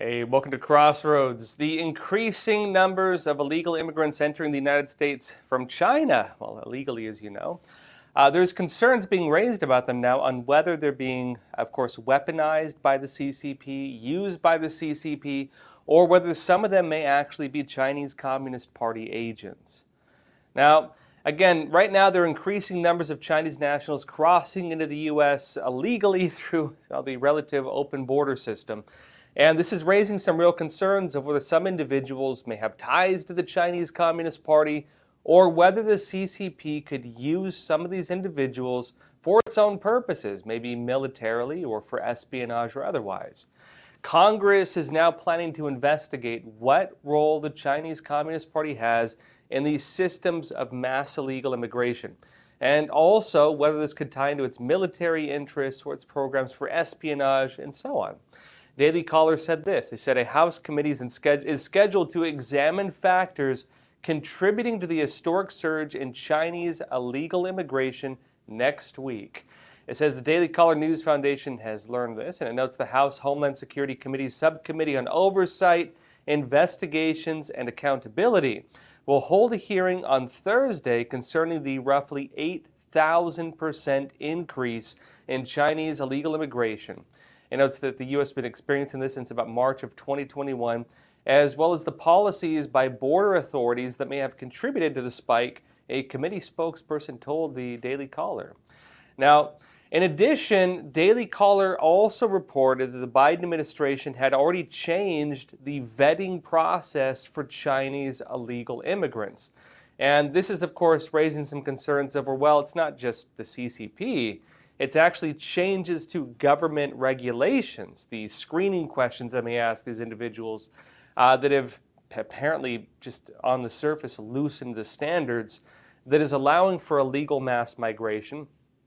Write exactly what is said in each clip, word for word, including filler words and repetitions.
Hey, welcome to Crossroads. The increasing numbers of illegal immigrants entering the United States from China, well, illegally, as you know. Uh, there's concerns being raised about them now on whether they're being, of course, weaponized by the C C P, used by the C C P, or whether some of them may actually be Chinese Communist Party agents. Now, again, right now there are increasing numbers of Chinese nationals crossing into the U S illegally through well, the relative open border system. And this is raising some real concerns of whether some individuals may have ties to the Chinese Communist Party or whether the C C P could use some of these individuals for its own purposes, maybe militarily or for espionage or otherwise. Congress is now planning to investigate what role the Chinese Communist Party has in these systems of mass illegal immigration, and also whether this could tie into its military interests or its programs for espionage and so on. Daily Caller said this. They said a House committee is, sched- is scheduled to examine factors contributing to the historic surge in Chinese illegal immigration next week. It says the Daily Caller News Foundation has learned this, and it notes the House Homeland Security Committee's Subcommittee on Oversight, Investigations, and Accountability will hold a hearing on Thursday concerning the roughly eight thousand percent increase in Chinese illegal immigration. It notes that the U S has been experiencing this since about March of twenty twenty-one, as well as the policies by border authorities that may have contributed to the spike, a committee spokesperson told the Daily Caller. Now, in addition, Daily Caller also reported that the Biden administration had already changed the vetting process for Chinese illegal immigrants. And this is, of course, raising some concerns over, well, it's not just the C C P. It's actually changes to government regulations, the screening questions that may ask these individuals uh, that have apparently just on the surface loosened the standards that is allowing for illegal mass migration.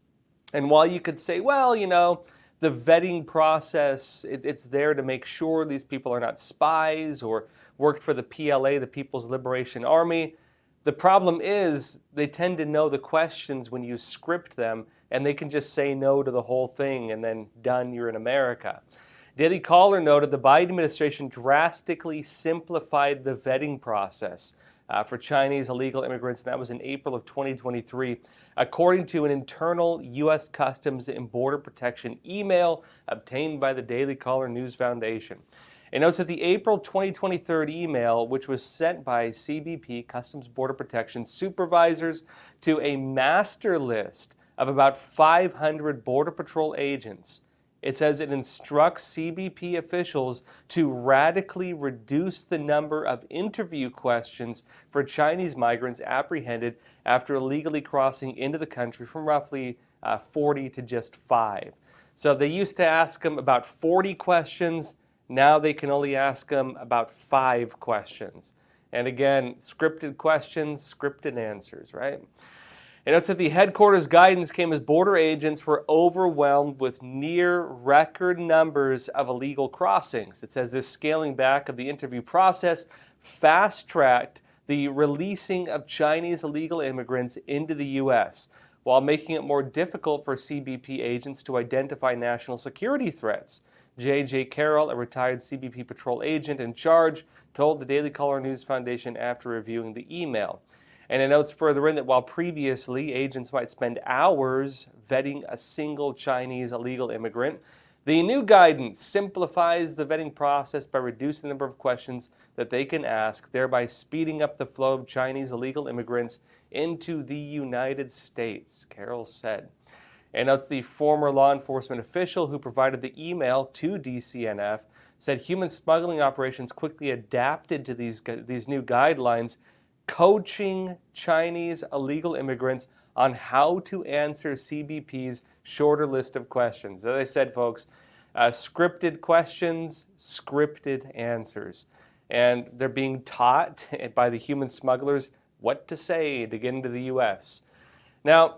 And while you could say, well, you know, the vetting process, it, it's there to make sure these people are not spies or worked for the P L A, the People's Liberation Army, the problem is they tend to know the questions when you script them, and they can just say no to the whole thing and then done, you're in America. Daily Caller noted the Biden administration drastically simplified the vetting process uh, for Chinese illegal immigrants, and that was in April of twenty twenty-three, according to an internal U S Customs and Border Protection email obtained by the Daily Caller News Foundation. It notes that the April twenty twenty-three email, which was sent by C B P, Customs Border Protection supervisors, to a master list of about five hundred Border Patrol agents, it says it instructs C B P officials to radically reduce the number of interview questions for Chinese migrants apprehended after illegally crossing into the country from roughly uh, forty to just five. So they used to ask them about forty questions. Now they can only ask them about five questions. And again, scripted questions, scripted answers, right? And it's that the headquarters guidance came as border agents were overwhelmed with near record numbers of illegal crossings. It says this scaling back of the interview process fast-tracked the releasing of Chinese illegal immigrants into the U S, while making it more difficult for C B P agents to identify national security threats. J J Carroll, a retired C B P patrol agent in charge, told the Daily Caller News Foundation after reviewing the email. And it notes further in that while previously agents might spend hours vetting a single Chinese illegal immigrant, the new guidance simplifies the vetting process by reducing the number of questions that they can ask, thereby speeding up the flow of Chinese illegal immigrants into the United States, Carroll said. And notes the former law enforcement official who provided the email to D C N F said human smuggling operations quickly adapted to these, these new guidelines, coaching Chinese illegal immigrants on how to answer C B P's shorter list of questions. As I said, folks, uh, scripted questions, scripted answers. And they're being taught by the human smugglers what to say to get into the U S. Now,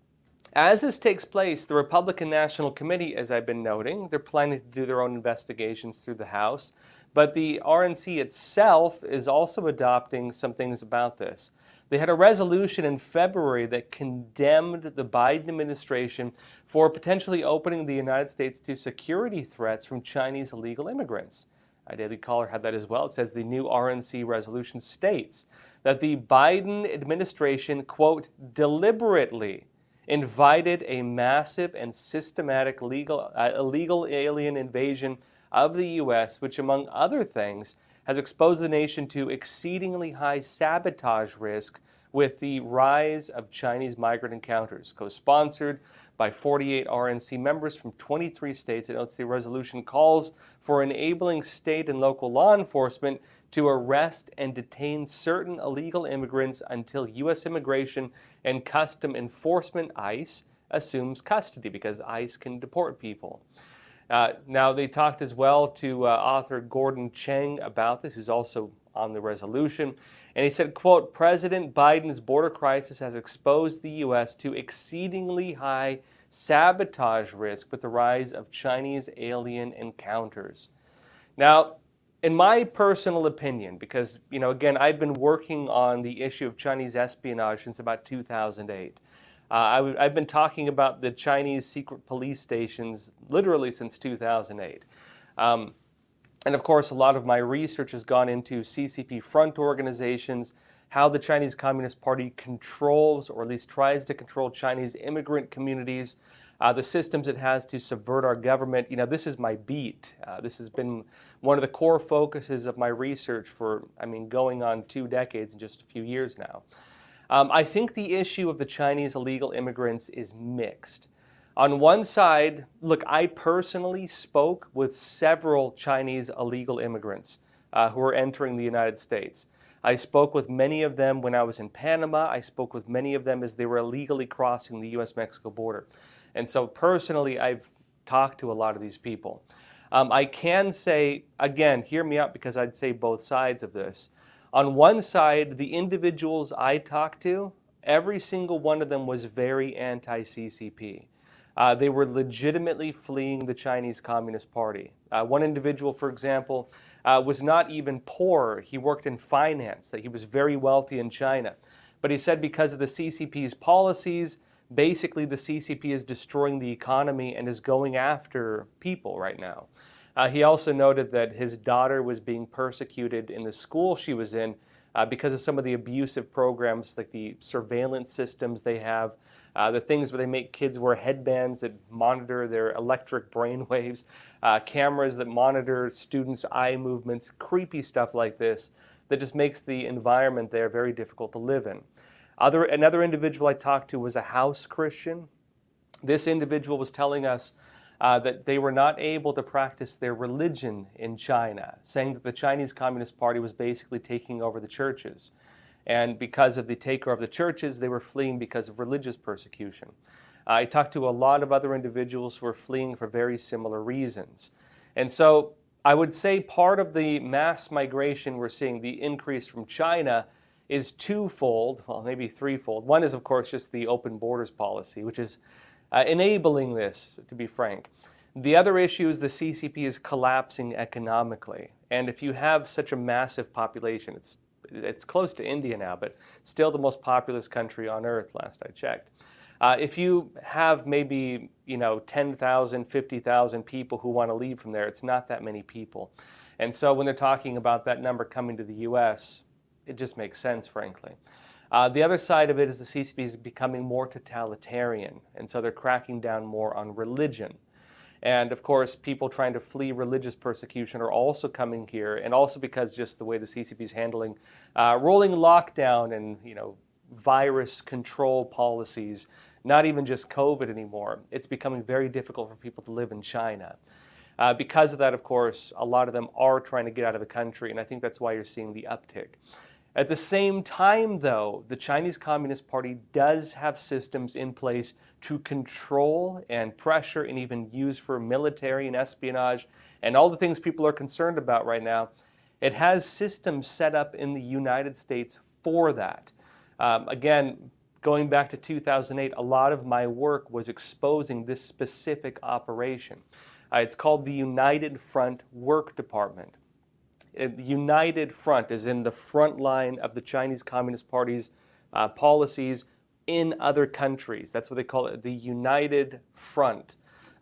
as this takes place, the Republican National Committee, as I've been noting, they're planning to do their own investigations through the House. But the R N C itself is also adopting some things about this. They had a resolution in February that condemned the Biden administration for potentially opening the United States to security threats from Chinese illegal immigrants. A Daily Caller had that as well. It says the new R N C resolution states that the Biden administration, quote, deliberately invited a massive and systematic legal, uh, illegal alien invasion of the U S, which, among other things, has exposed the nation to exceedingly high sabotage risk with the rise of Chinese migrant encounters. Co-sponsored by forty-eight R N C members from twenty-three states, it notes the resolution calls for enabling state and local law enforcement to arrest and detain certain illegal immigrants until U S Immigration and Custom Enforcement, ICE, assumes custody, because ICE can deport people. Uh, now, they talked as well to uh, author Gordon Chang about this, who's also on the resolution. And he said, quote, President Biden's border crisis has exposed the U S to exceedingly high sabotage risk with the rise of Chinese alien encounters. Now, in my personal opinion, because, you know, again, I've been working on the issue of Chinese espionage since about two thousand eight. Uh, I w- I've been talking about the Chinese secret police stations literally since two thousand eight. Um, and of course, a lot of my research has gone into C C P front organizations, how the Chinese Communist Party controls, or at least tries to control, Chinese immigrant communities, uh, the systems it has to subvert our government. You know, this is my beat. Uh, this has been one of the core focuses of my research for, I mean, going on two decades in just a few years now. Um, I think the issue of the Chinese illegal immigrants is mixed. On one side, look, I personally spoke with several Chinese illegal immigrants uh, who are entering the United States. I spoke with many of them when I was in Panama. I spoke with many of them as they were illegally crossing the U S Mexico border. And so personally, I've talked to a lot of these people. Um, I can say, again, hear me out, because I'd say both sides of this. On one side, the individuals I talked to, every single one of them was very anti-C C P. Uh, they were legitimately fleeing the Chinese Communist Party. Uh, one individual, for example, uh, was not even poor. He worked in finance, that he was very wealthy in China. But he said because of the C C P's policies, basically the C C P is destroying the economy and is going after people right now. Uh, he also noted that his daughter was being persecuted in the school she was in uh, because of some of the abusive programs, like the surveillance systems they have, uh, the things where they make kids wear headbands that monitor their electric brain waves, uh, cameras that monitor students' eye movements, creepy stuff like this that just makes the environment there very difficult to live in. Other, another individual I talked to was a house Christian. This individual was telling us uh, that they were not able to practice their religion in China, saying that the Chinese Communist Party was basically taking over the churches. And because of the takeover of the churches, they were fleeing because of religious persecution. Uh, I talked to a lot of other individuals who were fleeing for very similar reasons. And so I would say part of the mass migration we're seeing, the increase from China, is twofold, well, maybe threefold. One is, of course, just the open borders policy, which is uh, enabling this, to be frank. The other issue is the C C P is collapsing economically. And if you have such a massive population, it's it's close to India now, but still the most populous country on earth, last I checked. Uh, if you have maybe, you know, ten thousand, fifty thousand people who want to leave from there, it's not that many people. And so when they're talking about that number coming to the U S, it just makes sense, frankly. Uh, the other side of it is the C C P is becoming more totalitarian, and so they're cracking down more on religion. And of course, people trying to flee religious persecution are also coming here, and also because just the way the C C P is handling uh, rolling lockdown and, you know, virus control policies, not even just COVID anymore. It's becoming very difficult for people to live in China. Uh, because of that, of course, a lot of them are trying to get out of the country, and I think that's why you're seeing the uptick. At the same time, though, the Chinese Communist Party does have systems in place to control and pressure and even use for military and espionage and all the things people are concerned about right now. It has systems set up in the United States for that. Um, again, going back to two thousand eight, a lot of my work was exposing this specific operation. Uh, it's called the United Front Work Department. The United Front is in the front line of the Chinese Communist Party's uh, policies in other countries. That's what they call it, the United Front.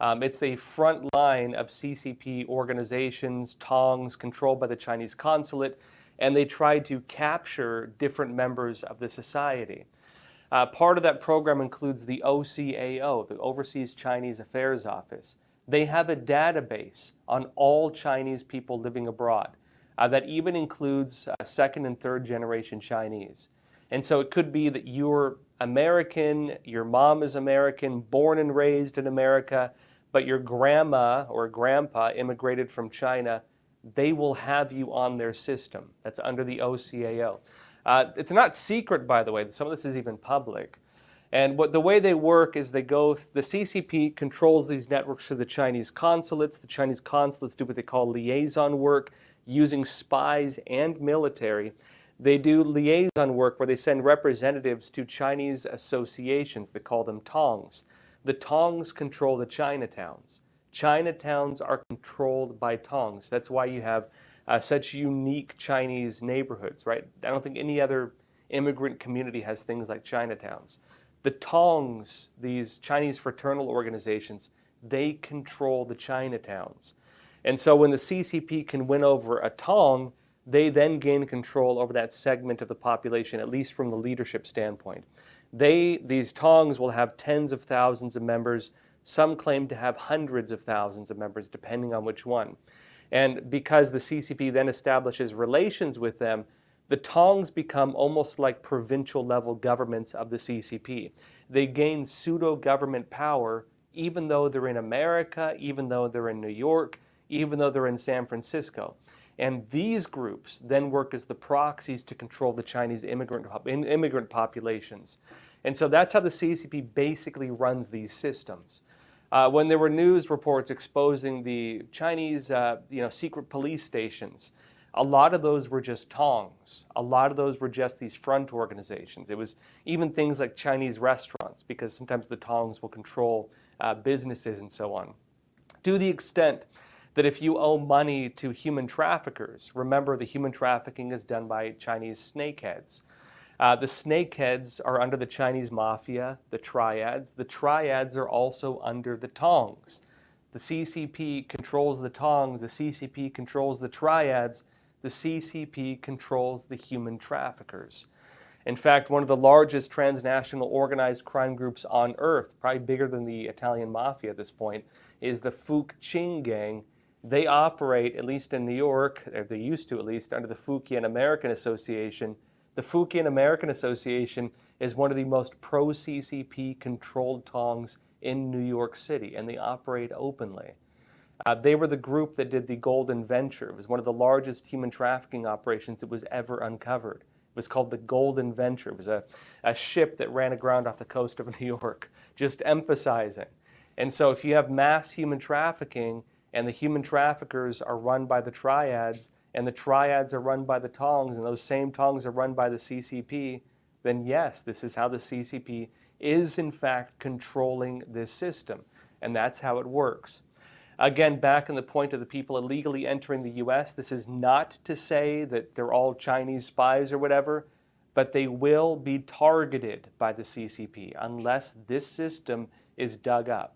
Um, it's a front line of C C P organizations, tongs, controlled by the Chinese consulate, and they try to capture different members of the society. Uh, part of that program includes the O C A O, the Overseas Chinese Affairs Office. They have a database on all Chinese people living abroad uh, that even includes uh, second and third generation Chinese. And so it could be that you're American, your mom is American, born and raised in America, but your grandma or grandpa immigrated from China. They will have you on their system. That's under the O C A O. Uh, it's not secret, by the way. Some of this is even public. And what the way they work is they go, the C C P controls these networks for the Chinese consulates. The Chinese consulates do what they call liaison work using spies and military. They do liaison work where they send representatives to Chinese associations. They call them tongs. The tongs control the Chinatowns. Chinatowns are controlled by tongs. That's why you have uh, such unique Chinese neighborhoods, right? I don't think any other immigrant community has things like Chinatowns. The tongs, these Chinese fraternal organizations, they control the Chinatowns. And so when the C C P can win over a tong, they then gain control over that segment of the population, at least from the leadership standpoint. They, these tongs will have tens of thousands of members. Some claim to have hundreds of thousands of members, depending on which one. And because the C C P then establishes relations with them, the tongs become almost like provincial level governments of the C C P. They gain pseudo-government power even though they're in America, even though they're in New York, even though they're in San Francisco. And these groups then work as the proxies to control the Chinese immigrant, immigrant populations. And so that's how the C C P basically runs these systems. Uh, when there were news reports exposing the Chinese uh, you know, secret police stations, a lot of those were just tongs. A lot of those were just these front organizations. It was even things like Chinese restaurants, because sometimes the tongs will control uh, businesses and so on. To the extent that if you owe money to human traffickers, remember the human trafficking is done by Chinese snakeheads. Uh, the snakeheads are under the Chinese mafia, the triads. The triads are also under the tongs. The C C P controls the tongs, the C C P controls the triads, the C C P controls the human traffickers. In fact, one of the largest transnational organized crime groups on earth, probably bigger than the Italian mafia at this point, is the Fook Ching Gang. They operate, at least in New York, or they used to at least, under the Fukien American Association. The Fukien American Association is one of the most pro-C C P controlled tongs in New York City, and they operate openly. Uh, they were the group that did the Golden Venture. It was one of the largest human trafficking operations that was ever uncovered. It was called the Golden Venture. It was a, a ship that ran aground off the coast of New York, just emphasizing. And so if you have mass human trafficking and the human traffickers are run by the triads and the triads are run by the tongs and those same tongs are run by the C C P, then yes, this is how the C C P is in fact controlling this system. And that's how it works. Again, back on the point of the people illegally entering the U S, this is not to say that they're all Chinese spies or whatever, but they will be targeted by the C C P unless this system is dug up.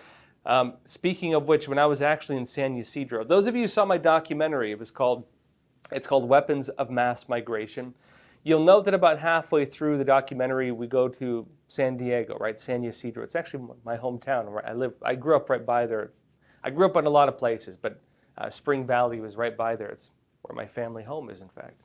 Um, speaking of which, when I was actually in San Ysidro, those of you who saw my documentary, it was called, it's called Weapons of Mass Migration. You'll note that about halfway through the documentary, we go to San Diego, right? San Ysidro. It's actually my hometown where I live. I grew up right by there. I grew up in a lot of places, but uh, Spring Valley was right by there. It's where my family home is, in fact.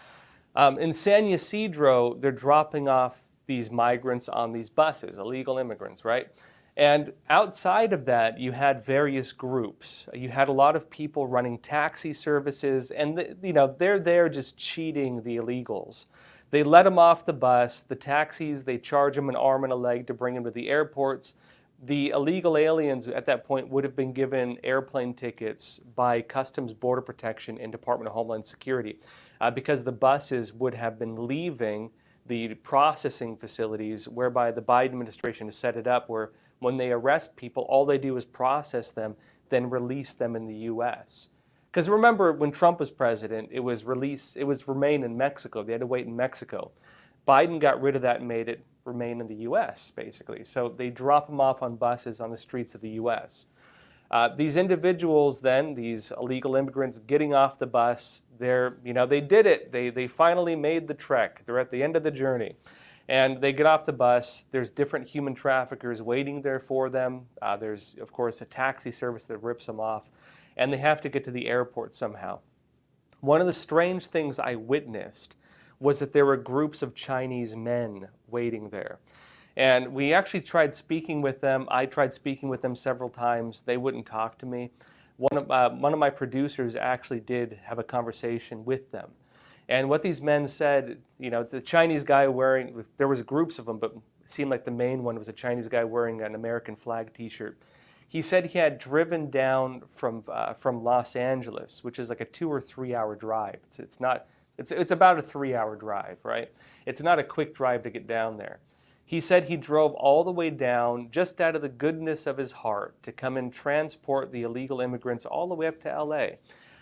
Um, in San Ysidro, they're dropping off these migrants on these buses, illegal immigrants, right? And outside of that, you had various groups. You had a lot of people running taxi services, and the, you know they're there just cheating the illegals. They let them off the bus. The taxis, they charge them an arm and a leg to bring them to the airports. The illegal aliens at that point would have been given airplane tickets by Customs Border Protection and Department of Homeland Security uh, because the buses would have been leaving the processing facilities whereby the Biden administration has set it up where when they arrest people, all they do is process them, then release them in the U S. Because remember, when Trump was president, it was release, it was remain in Mexico. They had to wait in Mexico. Biden got rid of that and made it remain in the U S, basically. So they drop them off on buses on the streets of the U S. Uh, these individuals then, these illegal immigrants getting off the bus, they're, you know, they did it. They, they finally made the trek. They're at the end of the journey. And they get off the bus. There's different human traffickers waiting there for them. Uh, there's, of course, a taxi service that rips them off. And they have to get to the airport somehow. One of the strange things I witnessed was that there were groups of Chinese men waiting there. And we actually tried speaking with them. I tried speaking with them several times. They wouldn't talk to me. One of, uh, one of my producers actually did have a conversation with them. And what these men said, you know, the Chinese guy wearing, there was groups of them, but it seemed like the main one was a Chinese guy wearing an American flag t-shirt. He said he had driven down from uh, from Los Angeles, which is like a two or three hour drive. It's, it's not, it's, it's about a three hour drive, right? It's not a quick drive to get down there. He said he drove all the way down just out of the goodness of his heart to come and transport the illegal immigrants all the way up to L A.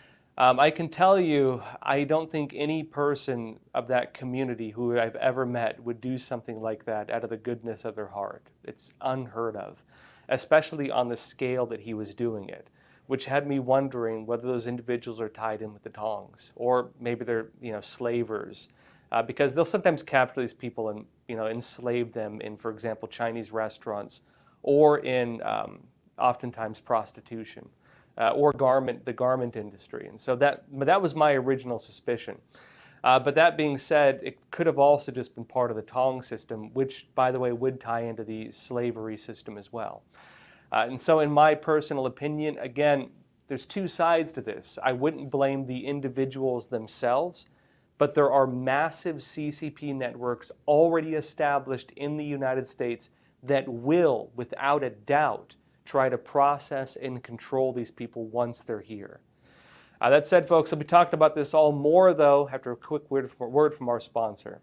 Um, I can tell you, I don't think any person of that community who I've ever met would do something like that out of the goodness of their heart. It's unheard of, especially on the scale that he was doing it, which had me wondering whether those individuals are tied in with the tongs, or maybe they're, you know, slavers. Uh, because they'll sometimes capture these people and, you know, enslave them in, for example, Chinese restaurants, or in um, oftentimes prostitution, uh, or garment, the garment industry. And so that, but that was my original suspicion. Uh, but that being said, it could have also just been part of the Tong system, which, by the way, would tie into the slavery system as well. Uh, and so in my personal opinion, again, there's two sides to this. I wouldn't blame the individuals themselves, but there are massive C C P networks already established in the United States that will, without a doubt, try to process and control these people once they're here. Uh, that said, folks, I'll be talking about this all more, though, after a quick word from, word from our sponsor.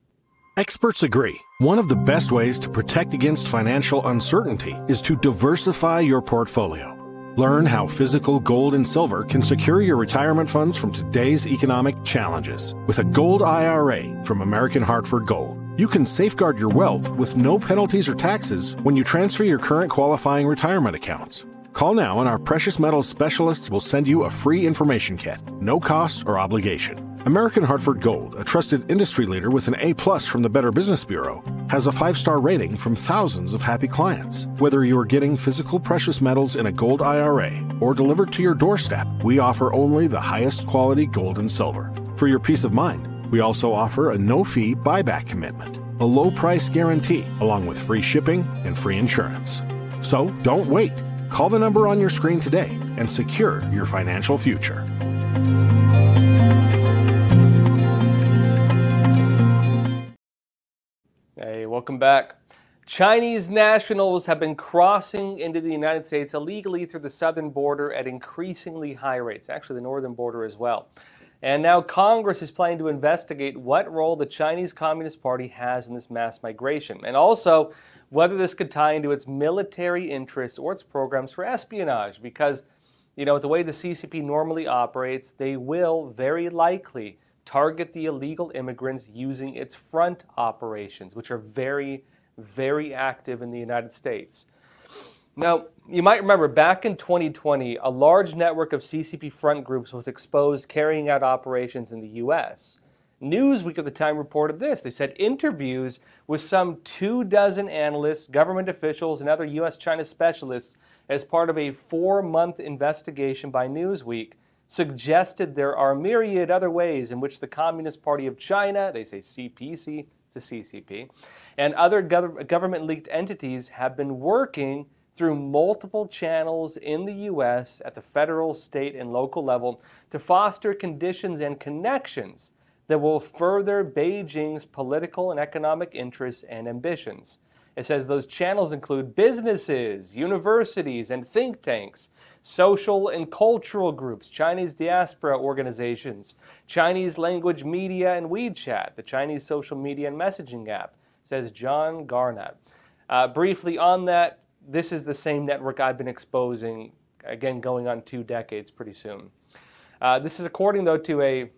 Experts agree. One of the best ways to protect against financial uncertainty is to diversify your portfolio. Learn how physical gold and silver can secure your retirement funds from today's economic challenges. With a gold I R A from American Hartford Gold, you can safeguard your wealth with no penalties or taxes when you transfer your current qualifying retirement accounts. Call now and our precious metals specialists will send you a free information kit, no cost or obligation. American Hartford Gold, a trusted industry leader with an A plus from the Better Business Bureau, has a five-star rating from thousands of happy clients. Whether you are getting physical precious metals in a gold I R A or delivered to your doorstep, we offer only the highest quality gold and silver. For your peace of mind, we also offer a no-fee buyback commitment, a low-price guarantee, along with free shipping and free insurance. So don't wait. Call the number on your screen today and secure your financial future. Hey, welcome back. Chinese nationals have been crossing into the United States illegally through the southern border at increasingly high rates, actually the northern border as well. And now Congress is planning to investigate what role the Chinese Communist Party has in this mass migration, and also whether this could tie into its military interests or its programs for espionage, because, you know, the way the C C P normally operates, they will very likely target the illegal immigrants using its front operations, which are very, very active in the United States. Now, you might remember back in twenty twenty, a large network of C C P front groups was exposed carrying out operations in the U S. Newsweek at the time reported this. They said interviews with some two dozen analysts, government officials, and other U S China specialists as part of a four-month investigation by Newsweek suggested there are myriad other ways in which the Communist Party of China, they say C P C, it's a C C P, and other gov- government-linked entities have been working through multiple channels in the U S at the federal, state, and local level to foster conditions and connections that will further Beijing's political and economic interests and ambitions. It says those channels include businesses, universities, and think tanks, social and cultural groups, Chinese diaspora organizations, Chinese language media, and WeChat, the Chinese social media and messaging app, says John Garnett. Uh, briefly on that, this is the same network I've been exposing, again, going on two decades pretty soon. Uh, this is according, though, to a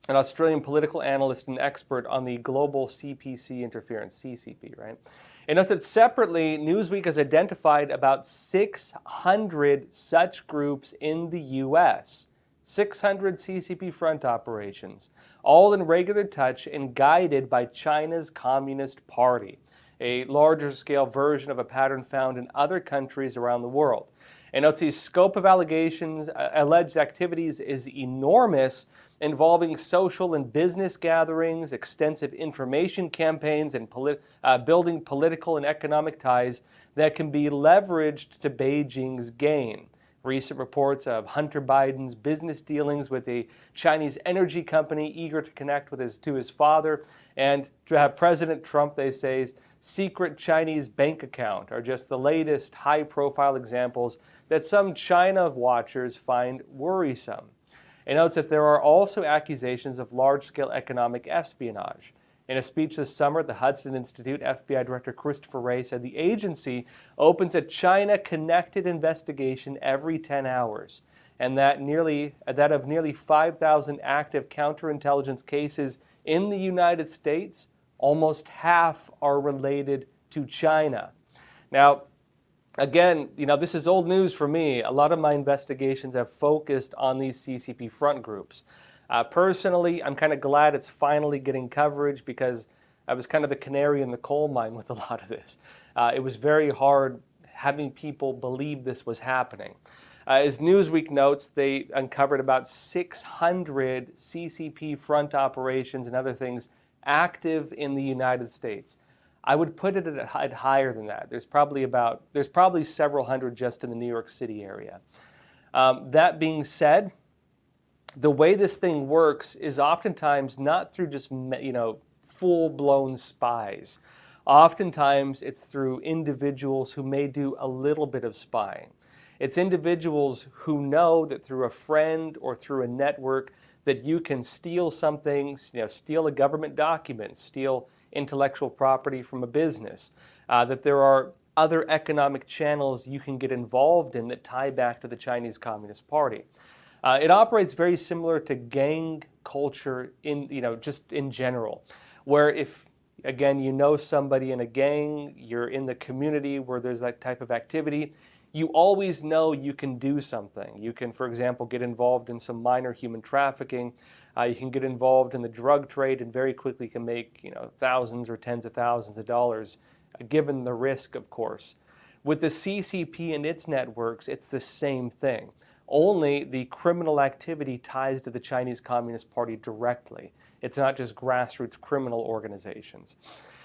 an Australian political analyst and expert on the global C P C interference, C C P, right? It notes that separately, Newsweek has identified about six hundred such groups in the U S, six hundred C C P front operations, all in regular touch and guided by China's Communist Party, a larger scale version of a pattern found in other countries around the world. And notes the scope of allegations, uh, alleged activities is enormous, involving social and business gatherings, extensive information campaigns, and polit- uh, building political and economic ties that can be leveraged to Beijing's gain. Recent reports of Hunter Biden's business dealings with a Chinese energy company eager to connect with his, to his father, and to have President Trump, they say, secret Chinese bank account are just the latest high-profile examples that some China watchers find worrisome. It notes that there are also accusations of large-scale economic espionage. In a speech this summer at the Hudson Institute, F B I Director Christopher Wray said the agency opens a China-connected investigation every ten hours, and that nearly that of nearly five thousand active counterintelligence cases in the United States, almost half are related to China. Now, again, you know, this is old news for me. A lot of my investigations have focused on these C C P front groups. Uh, personally, I'm kind of glad it's finally getting coverage because I was kind of the canary in the coal mine with a lot of this. Uh, it was very hard having people believe this was happening. Uh, as Newsweek notes, they uncovered about six hundred C C P front operations and other things active in the United States. I would put it at, at higher than that. There's probably about, there's probably several hundred just in the New York City area. Um, that being said, the way this thing works is oftentimes not through just, you know, full-blown spies. Oftentimes it's through individuals who may do a little bit of spying. It's individuals who know that through a friend or through a network that you can steal something, you know, steal a government document, steal intellectual property from a business, uh, that there are other economic channels you can get involved in that tie back to the Chinese Communist Party. Uh, it operates very similar to gang culture in, you know, just in general, where if, again, you know somebody in a gang, you're in the community where there's that type of activity, you always know you can do something. You can, for example, get involved in some minor human trafficking. Uh, you can get involved in the drug trade and very quickly can make, you know, thousands or tens of thousands of dollars, uh, given the risk, of course. With the C C P and its networks, it's the same thing. Only the criminal activity ties to the Chinese Communist Party directly. It's not just grassroots criminal organizations.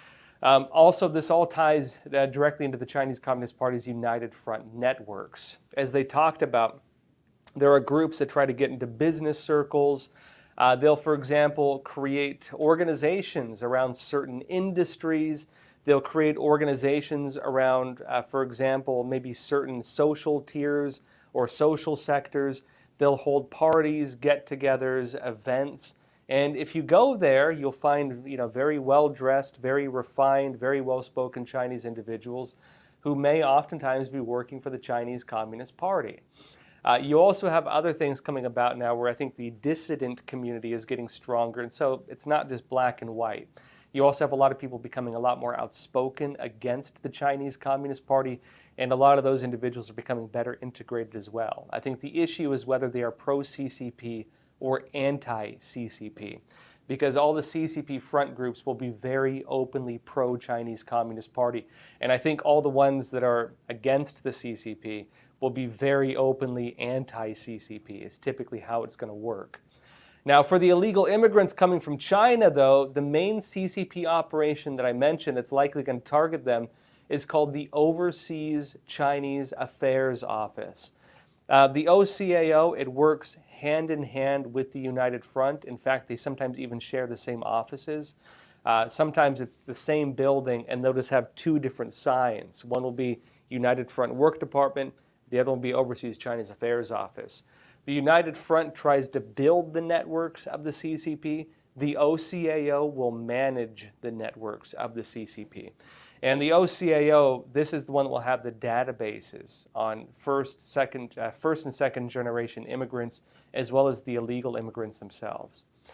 Um, also, this all ties uh, directly into the Chinese Communist Party's United Front networks. As they talked about, there are groups that try to get into business circles. Uh, they'll, for example, create organizations around certain industries. They'll create organizations around, uh, for example, maybe certain social tiers or social sectors. They'll hold parties, get-togethers, events. And if you go there, you'll find, you know, very well-dressed, very refined, very well-spoken Chinese individuals who may oftentimes be working for the Chinese Communist Party. Uh, you also have other things coming about now where I think the dissident community is getting stronger, and so it's not just black and white. You also have a lot of people becoming a lot more outspoken against the Chinese Communist Party, and a lot of those individuals are becoming better integrated as well. I think the issue is whether they are pro-C C P or anti-C C P, because all the C C P front groups will be very openly pro-Chinese Communist Party, and I think all the ones that are against the C C P will be very openly anti-C C P, is typically how it's going to work. Now, for the illegal immigrants coming from China, though, the main C C P operation that I mentioned that's likely going to target them is called the Overseas Chinese Affairs Office. Uh, the O C A O, it works hand in hand with the United Front. In fact, they sometimes even share the same offices. Uh, sometimes it's the same building, and they'll just have two different signs. One will be United Front Work Department, the other will be Overseas Chinese Affairs Office. The United Front tries to build the networks of the C C P. The O C A O will manage the networks of the C C P. And the O C A O, this is the one that will have the databases on first, second, uh, first and second generation immigrants, as well as the illegal immigrants themselves.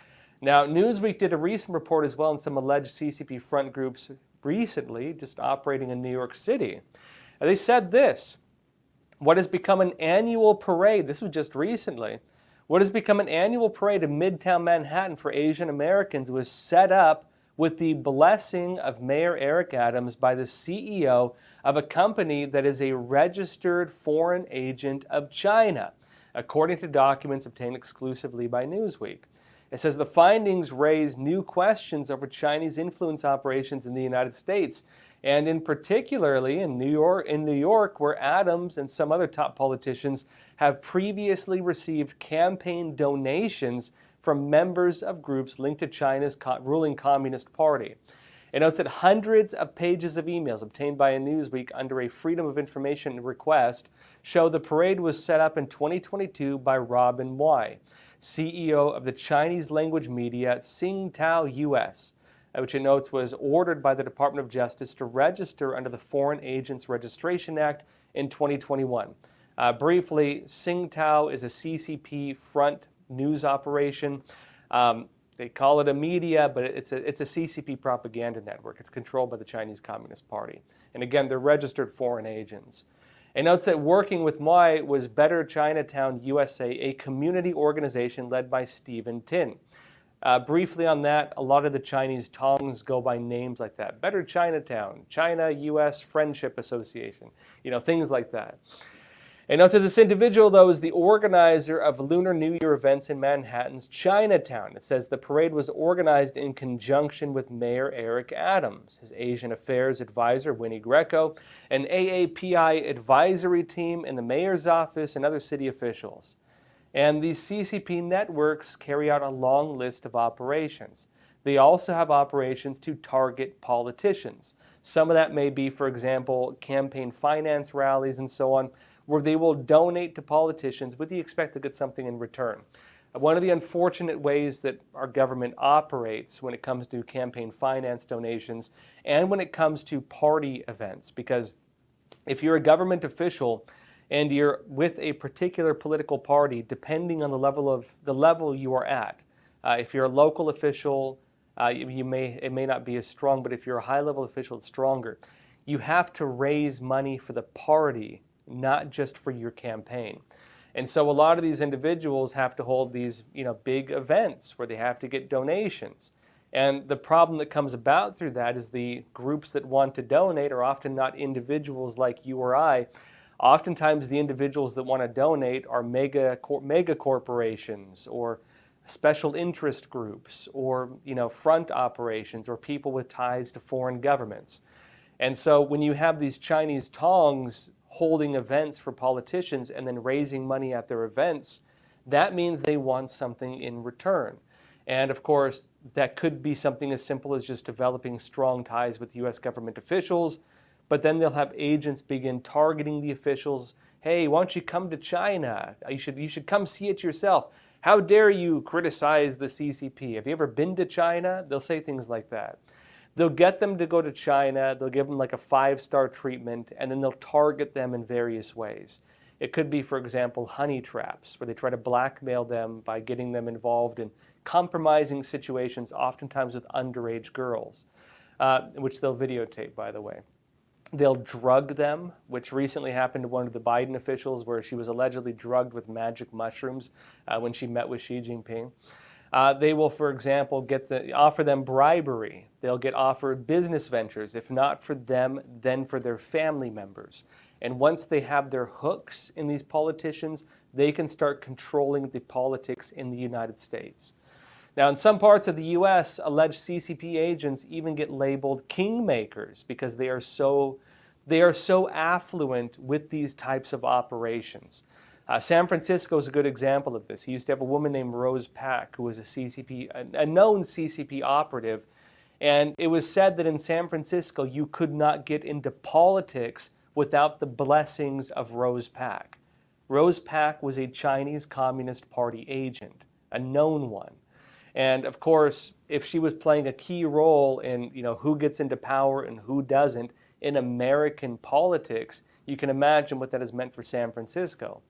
Now, Newsweek did a recent report as well on some alleged C C P front groups recently, just operating in New York City. And they said this: what has become an annual parade, this was just recently, what has become an annual parade in Midtown Manhattan for Asian Americans was set up with the blessing of Mayor Eric Adams by the C E O of a company that is a registered foreign agent of China, according to documents obtained exclusively by Newsweek. It says the findings raise new questions over Chinese influence operations in the United States, and in particularly in New York, in New York, where Adams and some other top politicians have previously received campaign donations from members of groups linked to China's ruling Communist Party. It notes that hundreds of pages of emails obtained by a Newsweek under a Freedom of Information request show the parade was set up in twenty twenty-two by Robin Wei, C E O of the Chinese language media Tsingtao U S, which it notes was ordered by the Department of Justice to register under the Foreign Agents Registration Act in twenty twenty-one. Uh, briefly, Tsingtao is a C C P front news operation. Um, they call it a media, but it's a, it's a C C P propaganda network. It's controlled by the Chinese Communist Party. And again, they're registered foreign agents. It notes that working with Mai was Better Chinatown U S A, a community organization led by Stephen Tin. Uh, briefly on that, a lot of the Chinese tongs go by names like that. Better Chinatown, China U S Friendship Association, you know, things like that. And note that this individual, though, is the organizer of Lunar New Year events in Manhattan's Chinatown. It says the parade was organized in conjunction with Mayor Eric Adams, his Asian Affairs advisor, Winnie Greco, an A A P I advisory team in the mayor's office, and other city officials. And these C C P networks carry out a long list of operations. They also have operations to target politicians. Some of that may be, for example, campaign finance rallies and so on, where they will donate to politicians with the expect to get something in return. One of the unfortunate ways that our government operates when it comes to campaign finance donations and when it comes to party events, because if you're a government official and you're with a particular political party, depending on the level of the level you are at, uh, if you're a local official, uh, you, you may it may not be as strong, but if you're a high-level official, it's stronger. You have to raise money for the party, not just for your campaign. And so a lot of these individuals have to hold these, you know, big events where they have to get donations. And the problem that comes about through that is the groups that want to donate are often not individuals like you or I. Oftentimes the individuals that want to donate are mega mega corporations or special interest groups or, you know, front operations or people with ties to foreign governments. And so when you have these Chinese tongs holding events for politicians and then raising money at their events, that means they want something in return. And of course, that could be something as simple as just developing strong ties with U S government officials, but then they'll have agents begin targeting the officials. Hey, why don't you come to China? You should, you should come see it yourself. How dare you criticize the C C P? Have you ever been to China? They'll say things like that. They'll get them to go to China, they'll give them like a five-star treatment, and then they'll target them in various ways. It could be, for example, honey traps, where they try to blackmail them by getting them involved in compromising situations, oftentimes with underage girls, uh, which they'll videotape, by the way. They'll drug them, which recently happened to one of the Biden officials, where she was allegedly drugged with magic mushrooms uh, when she met with Xi Jinping. Uh, they will, for example, get the, offer them bribery. They'll get offered business ventures, if not for them, then for their family members. And once they have their hooks in these politicians, they can start controlling the politics in the United States. Now, in some parts of the U S, alleged C C P agents even get labeled kingmakers because they are so, they are so affluent with these types of operations. Uh, San Francisco is a good example of this. He used to have a woman named Rose Pak, who was a C C P, a, a known C C P operative, and it was said that in San Francisco you could not get into politics without the blessings of Rose Pak. Rose Pak was a Chinese Communist Party agent, a known one. And of course, if she was playing a key role in, you know, who gets into power and who doesn't in American politics, you can imagine what that has meant for San Francisco.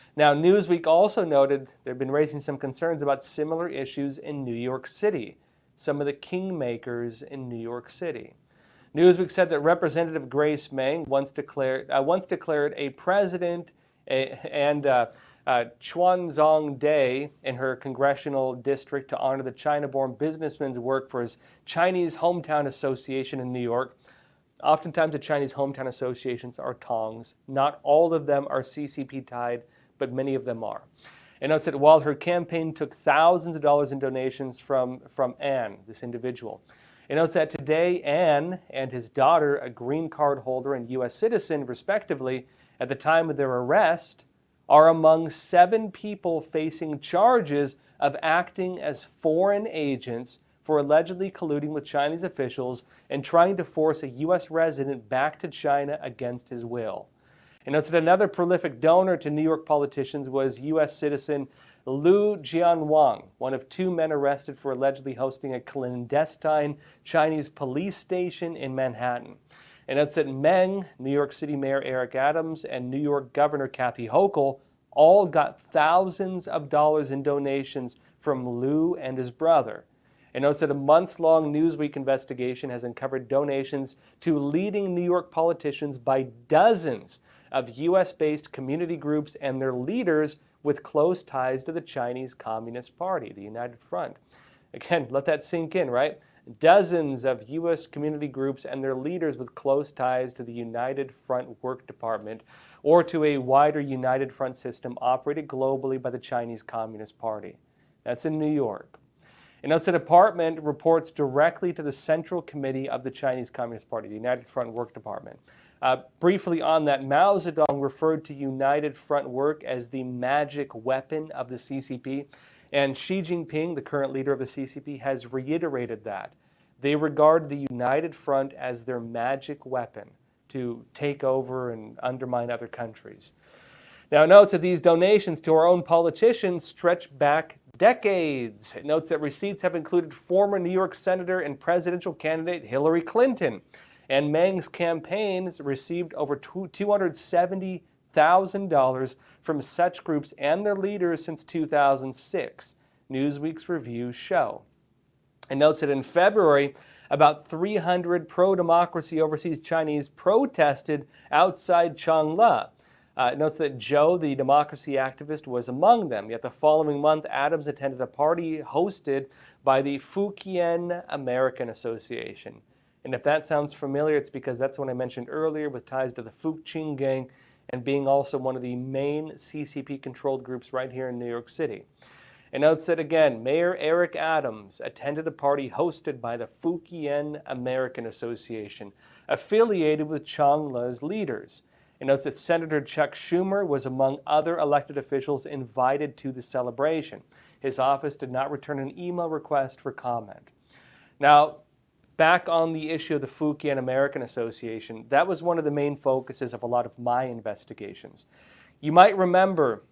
Now, Newsweek also noted they've been raising some concerns about similar issues in New York City, some of the kingmakers in New York City. Newsweek said that Representative Grace Meng once declared, uh, once declared a president a, and uh, uh, Chuanzong Day in her congressional district to honor the China-born businessman's work for his Chinese Hometown Association in New York. Oftentimes, the Chinese Hometown Associations are tongs. Not all of them are C C P tied, but many of them are. It notes that while her campaign took thousands of dollars in donations from, from Anne, this individual, it notes that today Anne and his daughter, a green card holder and U S citizen, respectively, at the time of their arrest, are among seven people facing charges of acting as foreign agents for allegedly colluding with Chinese officials and trying to force a U S resident back to China against his will. It notes that another prolific donor to New York politicians was U S citizen Liu Jianwang, one of two men arrested for allegedly hosting a clandestine Chinese police station in Manhattan. It notes that Meng, New York City Mayor Eric Adams, and New York Governor Kathy Hochul all got thousands of dollars in donations from Liu and his brother. It notes that a months-long Newsweek investigation has uncovered donations to leading New York politicians by dozens of U S-based community groups and their leaders with close ties to the Chinese Communist Party, the United Front. Again, let that sink in, right? Dozens of U S community groups and their leaders with close ties to the United Front Work Department or to a wider United Front system operated globally by the Chinese Communist Party. That's in New York. It notes that the department reports directly to the Central Committee of the Chinese Communist Party, the United Front Work Department. Uh, briefly on that, Mao Zedong referred to United Front Work as the magic weapon of the C C P, and Xi Jinping, the current leader of the C C P, has reiterated that. They regard the United Front as their magic weapon to take over and undermine other countries. Now, it notes that these donations to our own politicians stretch back decades. It notes that receipts have included former New York Senator and presidential candidate Hillary Clinton, and Meng's campaigns received over two hundred seventy thousand dollars from such groups and their leaders since two thousand six, Newsweek's reviews show. It notes that in February, about three hundred pro-democracy overseas Chinese protested outside Changle. Uh, it notes that Zhou, the democracy activist, was among them. Yet the following month, Adams attended a party hosted by the Fujian American Association. And if that sounds familiar, it's because that's what I mentioned earlier with ties to the Fuqing gang and being also one of the main C C P-controlled groups right here in New York City. It notes that, again, Mayor Eric Adams attended a party hosted by the Fujian American Association, affiliated with Changle's leaders. It notes that Senator Chuck Schumer was among other elected officials invited to the celebration. His office did not return an email request for comment. Now, back on the issue of the Fujian American Association, that was one of the main focuses of a lot of my investigations. You might remember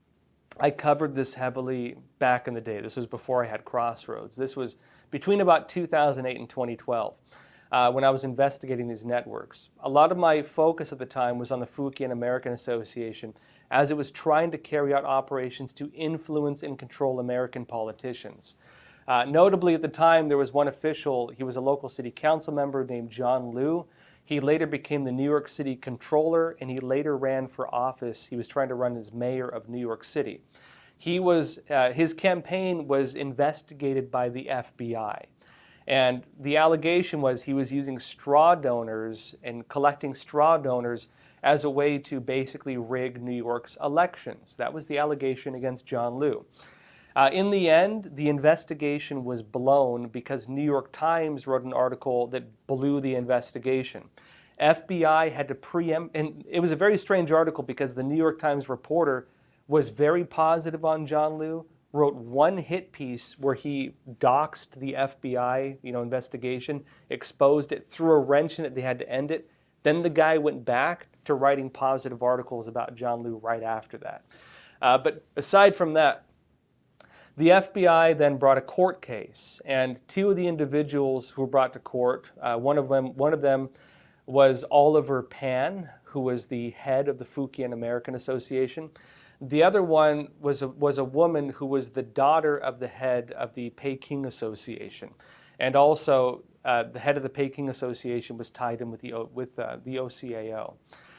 I covered this heavily back in the day. This was before I had Crossroads. This was between about two thousand eight and twenty twelve uh, when I was investigating these networks. A lot of my focus at the time was on the Fujian American Association as it was trying to carry out operations to influence and control American politicians. Uh, notably, at the time, there was one official, he was a local city council member named John Liu. He later became the New York City controller, and he later ran for office. He was trying to run as mayor of New York City. He was, uh, his campaign was investigated by the F B I. And the allegation was he was using straw donors and collecting straw donors as a way to basically rig New York's elections. That was the allegation against John Liu. Uh, in the end, the investigation was blown because New York Times wrote an article that blew the investigation. F B I had to preempt, and it was a very strange article because the New York Times reporter was very positive on John Liu, wrote one hit piece where he doxed the F B I, you know, investigation, exposed it, threw a wrench in it, they had to end it. Then the guy went back to writing positive articles about John Liu right after that. Uh, but aside from that, the F B I then brought a court case, and two of the individuals who were brought to court, uh, one of them, one of them was Oliver Pan, who was the head of the Fujian American Association. The other one was a, was a woman who was the daughter of the head of the Peking Association. And also, uh, the head of the Peking Association was tied in with the, with, uh, the O C A O.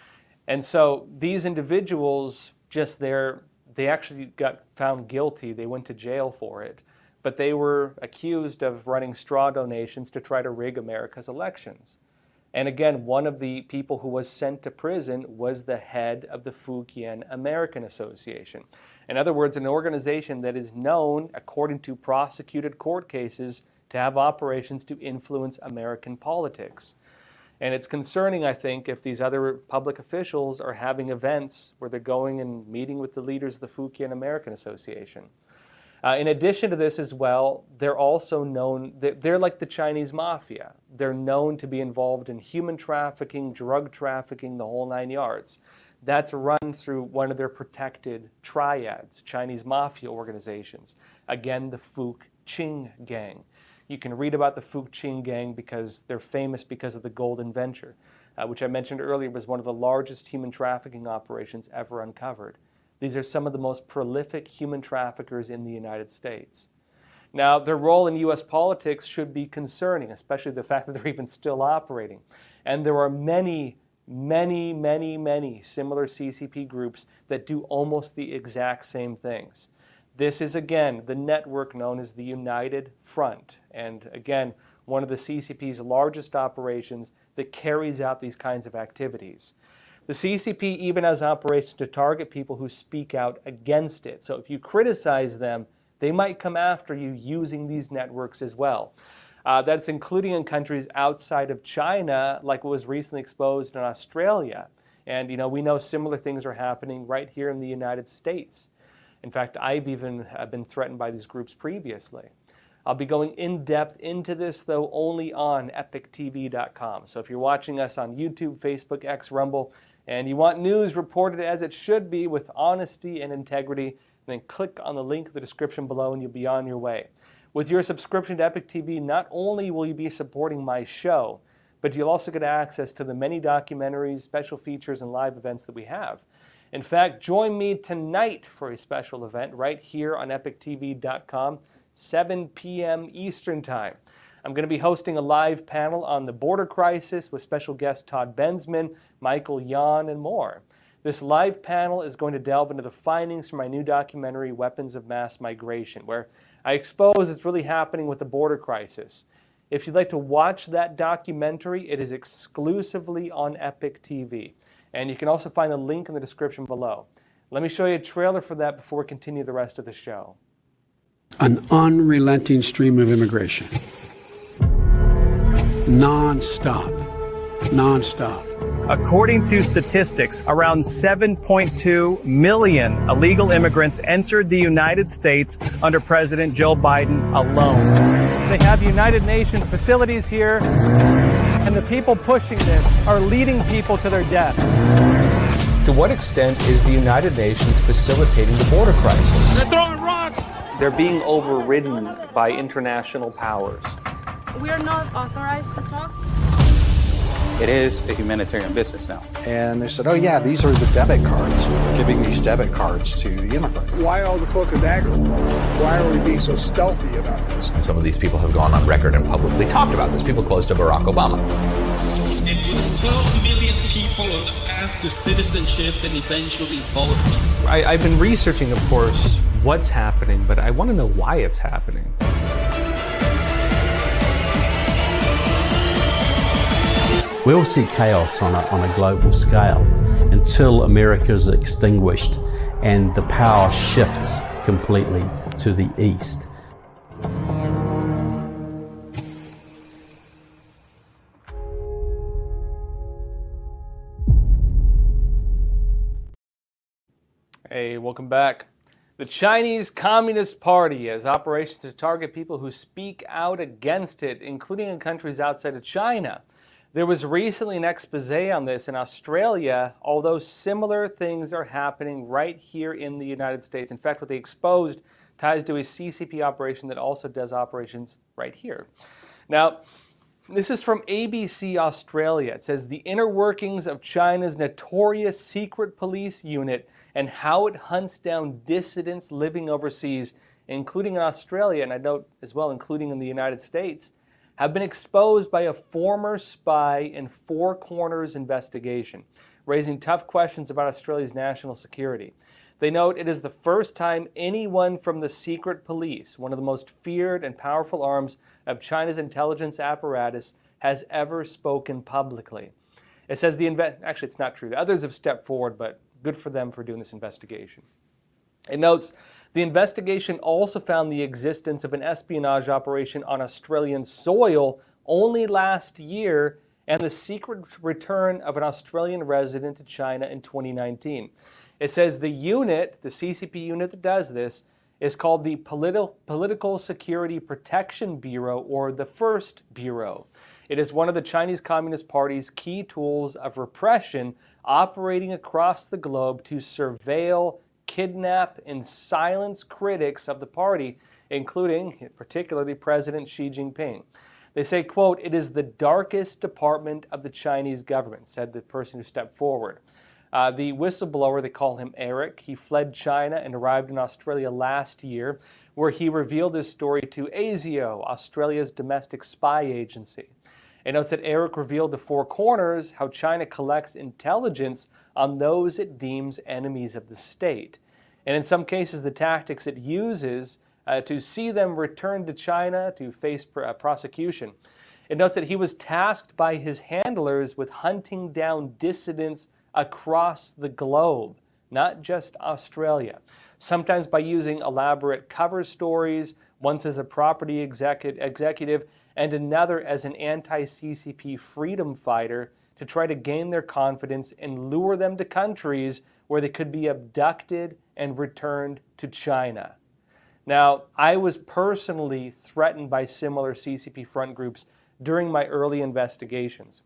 And so these individuals, just there, they actually got found guilty. They went to jail for it. But they were accused of running straw donations to try to rig America's elections. And again, one of the people who was sent to prison was the head of the Fujian American Association. In other words, an organization that is known, according to prosecuted court cases, to have operations to influence American politics. And it's concerning, I think, if these other public officials are having events where they're going and meeting with the leaders of the Fujian American Association. Uh, in addition to this as well, they're also known, they're like the Chinese mafia. They're known to be involved in human trafficking, drug trafficking, the whole nine yards. That's run through one of their protected triads, Chinese mafia organizations. Again, the Fuqing Gang. You can read about the Fuqing Gang because they're famous because of the Golden Venture, uh, which I mentioned earlier was one of the largest human trafficking operations ever uncovered. These are some of the most prolific human traffickers in the United States. Now, their role in U S politics should be concerning, especially the fact that they're even still operating. And there are many, many, many, many similar C C P groups that do almost the exact same things. This is, again, the network known as the United Front. And again, one of the C C P's largest operations that carries out these kinds of activities. The C C P even has operations to target people who speak out against it. So if you criticize them, they might come after you using these networks as well. Uh, that's including in countries outside of China, like what was recently exposed in Australia. And you know, we know similar things are happening right here in the United States. In fact, I've even uh, been threatened by these groups previously. I'll be going in depth into this, though, only on epic T V dot com. So if you're watching us on YouTube, Facebook, X, Rumble, and you want news reported as it should be with honesty and integrity, then click on the link in the description below and you'll be on your way. With your subscription to Epic T V, not only will you be supporting my show, but you'll also get access to the many documentaries, special features, and live events that we have. In fact, join me tonight for a special event right here on epic T V dot com, seven p m Eastern Time. I'm going to be hosting a live panel on the border crisis with special guests Todd Bensman, Michael Yon, and more. This live panel is going to delve into the findings from my new documentary, Weapons of Mass Migration, where I expose what's really happening with the border crisis. If you'd like to watch that documentary, it is exclusively on Epic T V. And you can also find the link in the description below. Let me show you a trailer for that before we continue the rest of the show. An unrelenting stream of immigration. Non-stop. Non-stop. According to statistics, around seven point two million illegal immigrants entered the United States under President Joe Biden alone. They have United Nations facilities here, and the people pushing this are leading people to their deaths. To what extent is the United Nations facilitating the border crisis? They're throwing rocks! They're being overridden by international powers. We are not authorized to talk. It is a humanitarian business now. And they said, oh yeah, these are the debit cards. We're giving these debit cards to the immigrants. Why all the cloak and dagger? Why are we being so stealthy about this? Some of these people have gone on record and publicly talked about this. People close to Barack Obama. It puts twelve million people on the path to citizenship and eventually voters. I, I've been researching, of course, what's happening, but I want to know why it's happening. We'll see chaos on a, on a global scale until America is extinguished and the power shifts completely to the east. Hey, welcome back. The Chinese Communist Party has operations to target people who speak out against it, including in countries outside of China. There was recently an expose on this in Australia, although similar things are happening right here in the United States. In fact, what they exposed ties to a C C P operation that also does operations right here. Now, This is from A B C Australia. It says the inner workings of China's notorious secret police unit and how it hunts down dissidents living overseas, including in Australia, and I note as well, including in the United States, have been exposed by a former spy in Four Corners investigation, raising tough questions about Australia's national security. They note it is the first time anyone from the secret police, one of the most feared and powerful arms of China's intelligence apparatus, has ever spoken publicly. It says the inve- actually it's not true. The others have stepped forward, but good for them for doing this investigation. It notes the investigation also found the existence of an espionage operation on Australian soil only last year and the secret return of an Australian resident to China in twenty nineteen. It says the unit, the C C P unit that does this, is called the Politi- Political Security Protection Bureau, or the First Bureau. It is one of the Chinese Communist Party's key tools of repression, operating across the globe to surveil, kidnap, and silence critics of the party, including particularly President Xi Jinping. They say, quote, "It is the darkest department of the Chinese government," said the person who stepped forward. Uh, the whistleblower, they call him Eric, he fled China and arrived in Australia last year, where he revealed his story to ASIO, Australia's domestic spy agency. It notes that Eric revealed to Four Corners how China collects intelligence on those it deems enemies of the state. And in some cases, the tactics it uses uh, to see them return to China to face pr- uh, prosecution. It notes that he was tasked by his handlers with hunting down dissidents across the globe, not just Australia, sometimes by using elaborate cover stories, once as a property execu- executive and another as an anti-C C P freedom fighter, to try to gain their confidence and lure them to countries where they could be abducted and returned to China. Now, I was personally threatened by similar C C P front groups during my early investigations.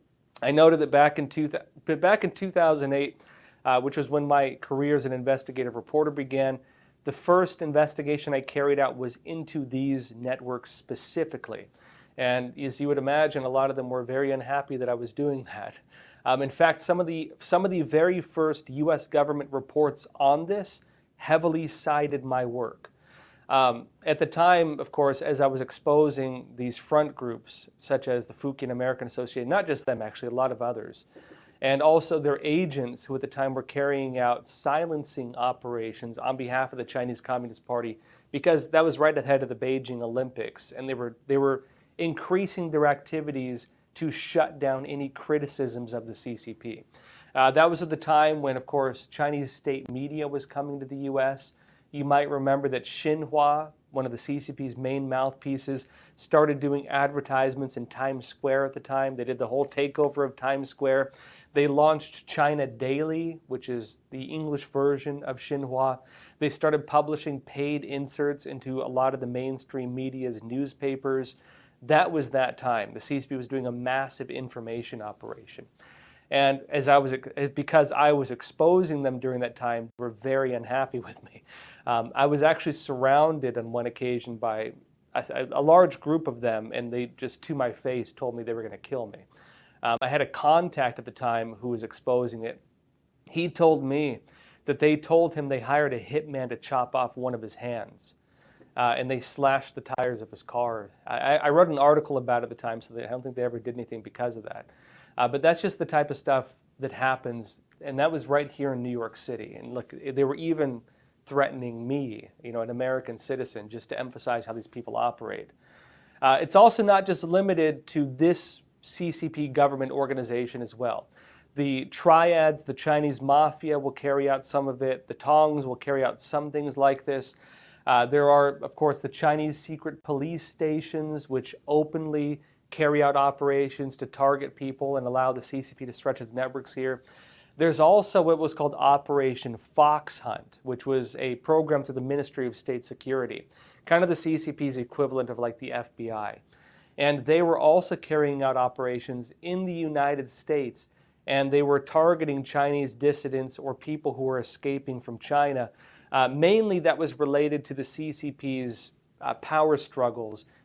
I noted that back in, two, back in two thousand eight, uh, which was when my career as an investigative reporter began, the first investigation I carried out was into these networks specifically. And as you would imagine, a lot of them were very unhappy that I was doing that. Um, in fact, some of the some of the very first U S government reports on this heavily cited my work. Um, at the time, of course, as I was exposing these front groups, such as the Fukien American Association, not just them actually, a lot of others, and also their agents who at the time were carrying out silencing operations on behalf of the Chinese Communist Party, because that was right ahead of the Beijing Olympics, and they were they were increasing their activities to shut down any criticisms of the C C P. Uh, that was at the time when, of course, Chinese state media was coming to the U S. You might remember that Xinhua, one of the C C P's main mouthpieces, started doing advertisements in Times Square at the time. They did the whole takeover of Times Square. They launched China Daily, which is the English version of Xinhua. They started publishing paid inserts into a lot of the mainstream media's newspapers. That was that time. The C C P was doing a massive information operation. And as I was, because I was exposing them during that time, they were very unhappy with me. Um, I was actually surrounded on one occasion by a, a large group of them, and they just to my face told me they were going to kill me. Um, I had a contact at the time who was exposing it. He told me that they told him they hired a hitman to chop off one of his hands, uh, and they slashed the tires of his car. I, I wrote an article about it at the time, so they, I don't think they ever did anything because of that. Uh, but that's just the type of stuff that happens, and that was right here in New York City. And look, they were even threatening me, you know, an American citizen, just to emphasize how these people operate. Uh, it's also not just limited to this C C P government organization as well. The triads, the Chinese mafia will carry out some of it. The Tongs will carry out some things like this. Uh, there are, of course, the Chinese secret police stations, which openly carry out operations to target people and allow the C C P to stretch its networks here. There's also what was called Operation Fox Hunt, which was a program through the Ministry of State Security, kind of the C C P's equivalent of like the F B I. And they were also carrying out operations in the United States, and they were targeting Chinese dissidents or people who were escaping from China. Uh, mainly that was related to the C C P's uh, power struggles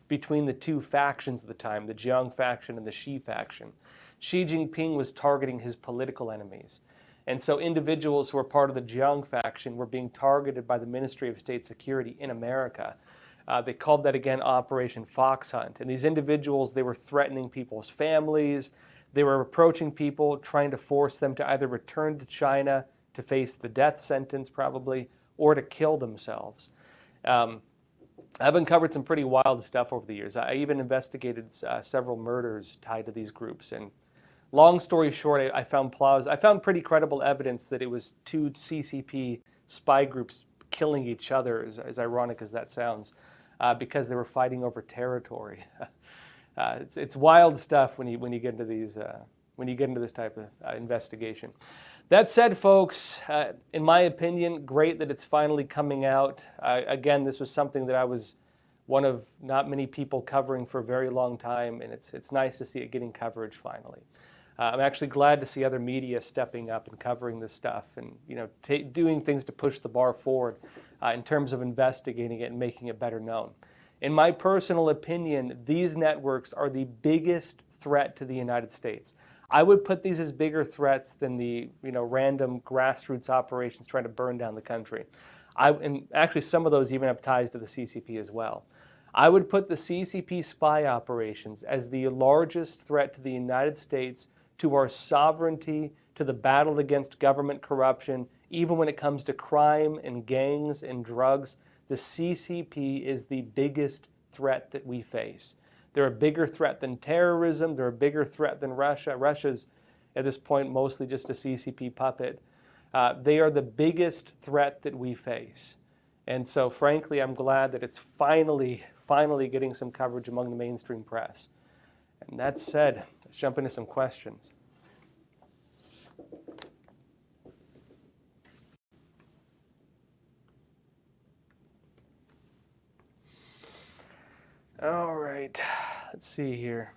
between the two factions at the time, the Jiang faction and the Xi faction. Xi Jinping was targeting his political enemies. And so individuals who were part of the Jiang faction were being targeted by the Ministry of State Security in America. Uh, they called that, again, Operation Fox Hunt. And these individuals, they were threatening people's families. They were approaching people, trying to force them to either return to China to face the death sentence, probably, or to kill themselves. Um, I've uncovered some pretty wild stuff over the years. I even investigated uh, several murders tied to these groups. And long story short, I, I found plaus- I found pretty credible evidence that it was two C C P spy groups killing each other, as, as ironic as that sounds, uh, because they were fighting over territory. uh, it's, it's wild stuff when you when you get into these uh, when you get into this type of uh, investigation. That said, folks, uh, in my opinion, great that it's finally coming out. Uh, again, this was something that I was one of not many people covering for a very long time, and it's it's nice to see it getting coverage finally. Uh, I'm actually glad to see other media stepping up and covering this stuff, and you know, t- doing things to push the bar forward uh, in terms of investigating it and making it better known. In my personal opinion, these networks are the biggest threat to the United States. I would put these as bigger threats than the you know random grassroots operations trying to burn down the country. I, and actually, some of those even have ties to the C C P as well. I would put the C C P spy operations as the largest threat to the United States, to our sovereignty, to the battle against government corruption. Even when it comes to crime and gangs and drugs, the C C P is the biggest threat that we face. They're a bigger threat than terrorism. They're a bigger threat than Russia. Russia's, at this point, mostly just a C C P puppet. Uh, they are the biggest threat that we face. And so, frankly, I'm glad that it's finally, finally getting some coverage among the mainstream press. And that said, let's jump into some questions. All right, let's see here.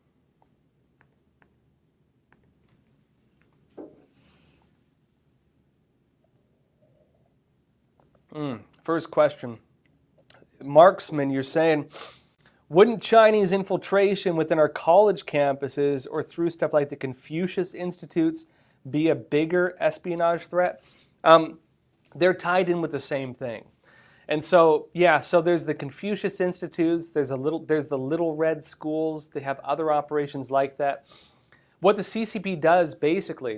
Mm, first question. Marksman, you're saying, wouldn't Chinese infiltration within our college campuses or through stuff like the Confucius Institutes be a bigger espionage threat? Um, they're tied in with the same thing. And so, yeah, so there's the Confucius Institutes, there's a little, there's the Little Red Schools, they have other operations like that. What the C C P does, basically,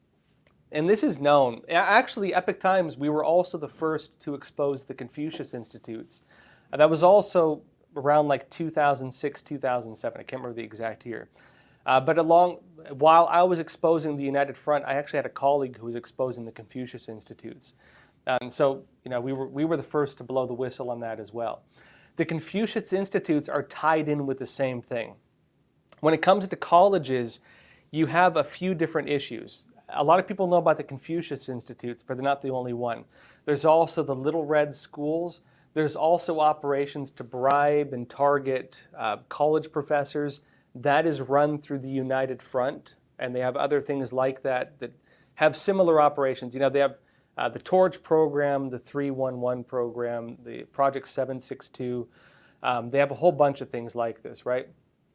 and this is known, actually, Epoch Times, we were also the first to expose the Confucius Institutes. And that was also around like two thousand six, two thousand seven, I can't remember the exact year. Uh, but along, while I was exposing the United Front, I actually had a colleague who was exposing the Confucius Institutes. And so, you know, we were we were the first to blow the whistle on that as well. The Confucius Institutes are tied in with the same thing. When it comes to colleges, you have a few different issues. A lot of people know about the Confucius Institutes, but they're not the only one. There's also the Little Red Schools. There's also operations to bribe and target uh, college professors. That is run through the United Front, and they have other things like that that have similar operations. You know, they have Uh, the Torch program, the three one one program, the Project seven six two, um, they have a whole bunch of things like this, right?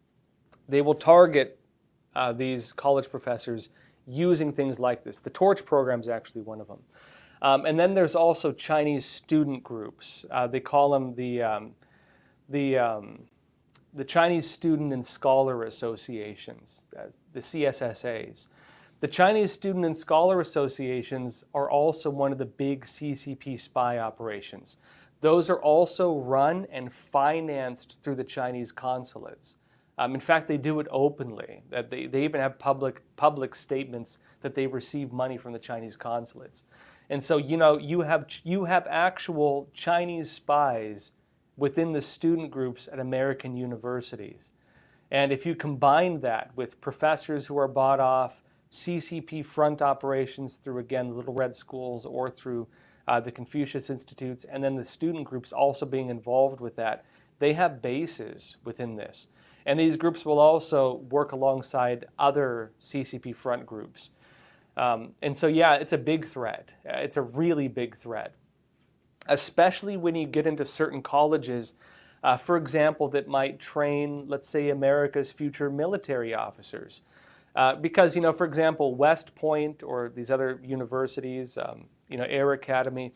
They will target uh, these college professors using things like this. The Torch program is actually one of them. Um, and then there's also Chinese student groups. Uh, they call them the, um, the, um, the Chinese Student and Scholar Associations, uh, the C S S As. The Chinese Student and Scholar Associations are also one of the big C C P spy operations. Those are also run and financed through the Chinese consulates. Um, in fact, they do it openly. That they, they even have public public statements that they receive money from the Chinese consulates. And so, you know, you have you have actual Chinese spies within the student groups at American universities. And if you combine that with professors who are bought off, C C P front operations through, again, the Little Red Schools or through uh, the Confucius Institutes, and then the student groups also being involved with that, they have bases within this. And these groups will also work alongside other C C P front groups. Um, and so, yeah, it's a big threat. It's a really big threat, especially when you get into certain colleges. Uh, for example, that might train, let's say, America's future military officers. Uh, because, you know, for example, West Point or these other universities, um, you know, Air Academy,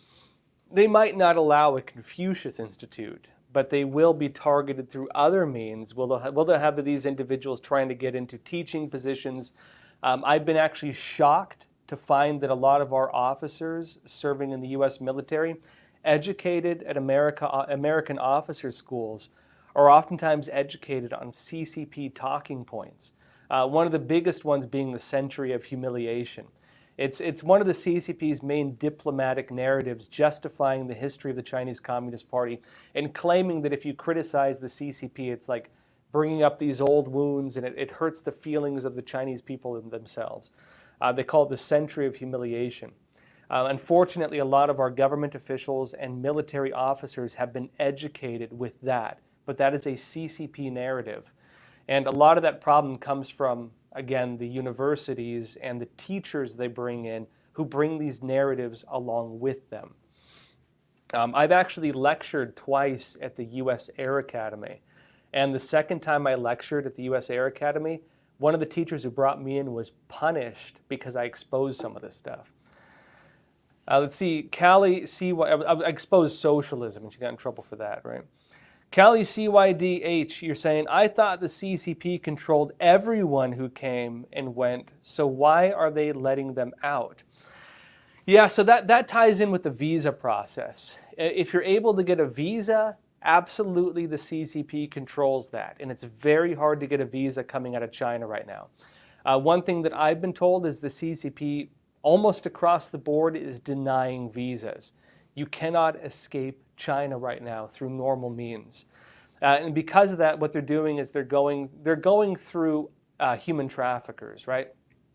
they might not allow a Confucius Institute, but they will be targeted through other means. Will they have, will they have these individuals trying to get into teaching positions? Um, I've been actually shocked to find that a lot of our officers serving in the U S military, educated at America, American officer schools, are oftentimes educated on C C P talking points. Uh, one of the biggest ones being the century of humiliation. It's, it's one of the C C P's main diplomatic narratives justifying the history of the Chinese Communist Party and claiming that if you criticize the C C P, it's like bringing up these old wounds and it, it hurts the feelings of the Chinese people themselves. Uh, they call it the century of humiliation. Uh, unfortunately, a lot of our government officials and military officers have been educated with that, but that is a C C P narrative. And a lot of that problem comes from, again, the universities and the teachers they bring in who bring these narratives along with them. Um, I've actually lectured twice at the U S Air Academy. And the second time I lectured at the U S Air Academy, one of the teachers who brought me in was punished because I exposed some of this stuff. Uh, let's see, Callie C Y, I exposed socialism, and she got in trouble for that, right? Callie C Y D H, you're saying, I thought the C C P controlled everyone who came and went, so why are they letting them out? Yeah, so that, that ties in with the visa process. If you're able to get a visa, absolutely the C C P controls that, and it's very hard to get a visa coming out of China right now. Uh, one thing that I've been told is the C C P almost across the board is denying visas. You cannot escape China right now through normal means. Uh, and because of that, what they're doing is they're going, they're going through uh, human traffickers, right?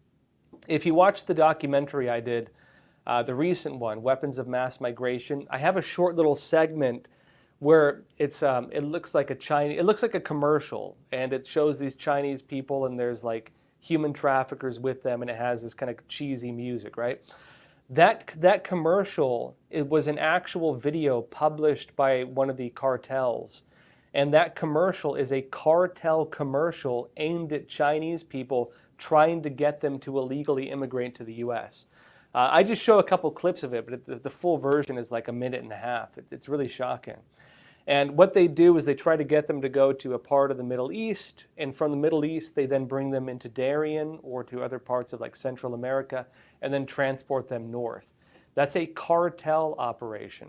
If you watch the documentary I did, uh, the recent one, Weapons of Mass Migration, I have a short little segment where it's um, it looks like a Chinese, it looks like a commercial, and it shows these Chinese people, and there's like human traffickers with them, and it has this kind of cheesy music, right? That that commercial, it was an actual video published by one of the cartels, and that commercial is a cartel commercial aimed at Chinese people trying to get them to illegally immigrate to the U S. Uh, I just show a couple clips of it, but it, the full version is like a minute and a half. It, it's really shocking. And what they do is they try to get them to go to a part of the Middle East, and from the Middle East they then bring them into Darien or to other parts of like Central America and then transport them north. That's a cartel operation.